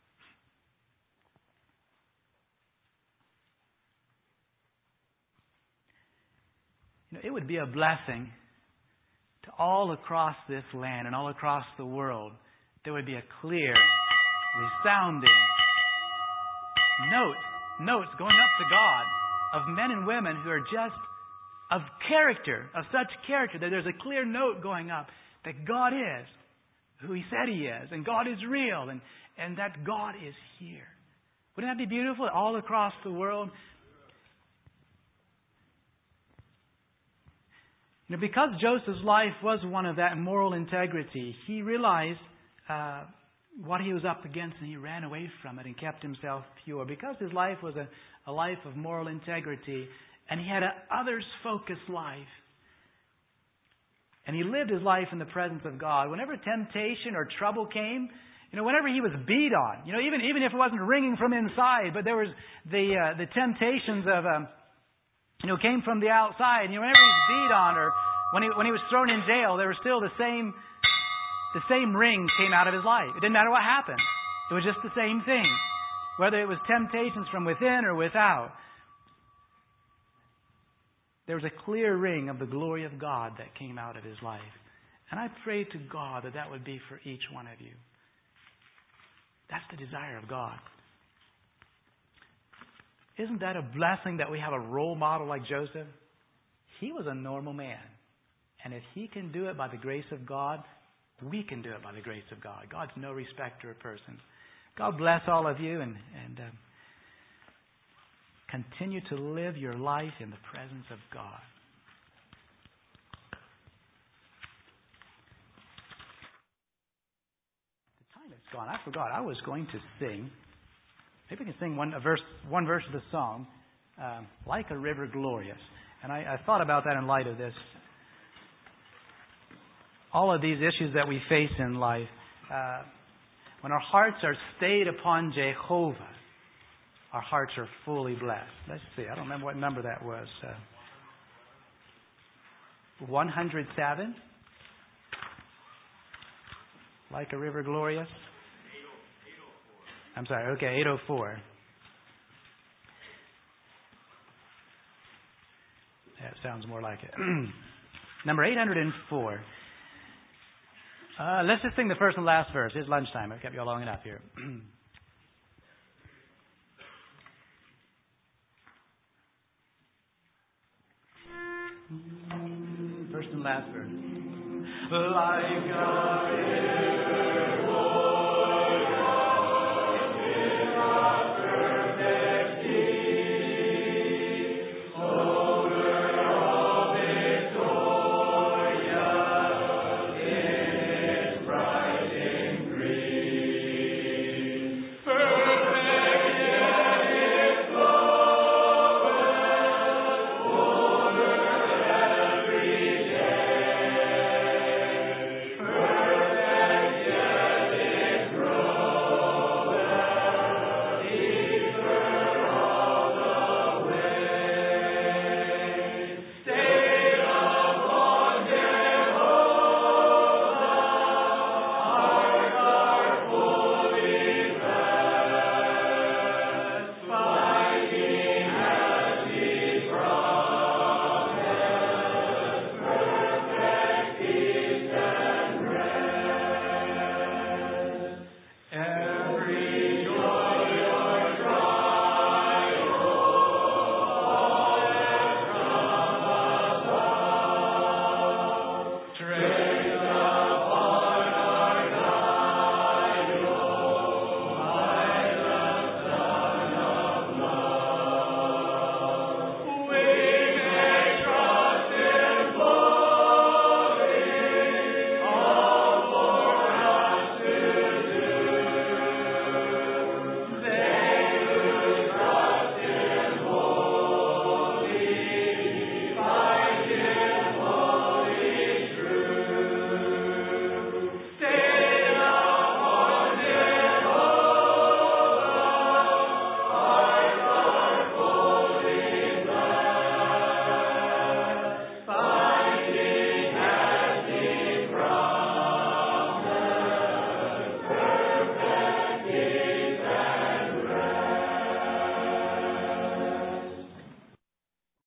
You know, it would be a blessing to all across this land and all across the world. There would be a clear, resounding note, notes going up to God of men and women who are just of character, of such character that there's a clear note going up that God is who He said He is, and God is real, and, and that God is here. Wouldn't that be beautiful? All across the world. You know, because Joseph's life was one of that moral integrity, he realized uh, what he was up against, and he ran away from it and kept himself pure. Because his life was a, a life of moral integrity, and he had an others-focused life, and he lived his life in the presence of God. Whenever temptation or trouble came, you know, whenever he was beat on, you know, even even if it wasn't ringing from inside, but there was the uh, the temptations of um, you know, came from the outside. You know, whenever he was beat on, or when he when he was thrown in jail, there was still the same the same ring came out of his life. It didn't matter what happened. It was just the same thing, whether it was temptations from within or without. There was a clear ring of the glory of God that came out of his life. And I pray to God that that would be for each one of you. That's the desire of God. Isn't that a blessing that we have a role model like Joseph? He was a normal man. And if he can do it by the grace of God, we can do it by the grace of God. God's no respecter of persons. God bless all of you, and, and uh, continue to live your life in the presence of God. The time is gone. I forgot. I was going to sing. Maybe we can sing one a verse, one verse of the song, um, "Like a River Glorious." And I, I thought about that in light of this. All of these issues that we face in life, uh, when our hearts are stayed upon Jehovah, our hearts are fully blessed. Let's see. I don't remember what number that was. Uh, one hundred seven. Like a River Glorious. I'm sorry. Okay, eight oh four. That sounds more like it. Number eight hundred four. Uh, let's just sing the first and last verse. It's lunchtime. I've kept you all long enough here. First and last verse. Like a river.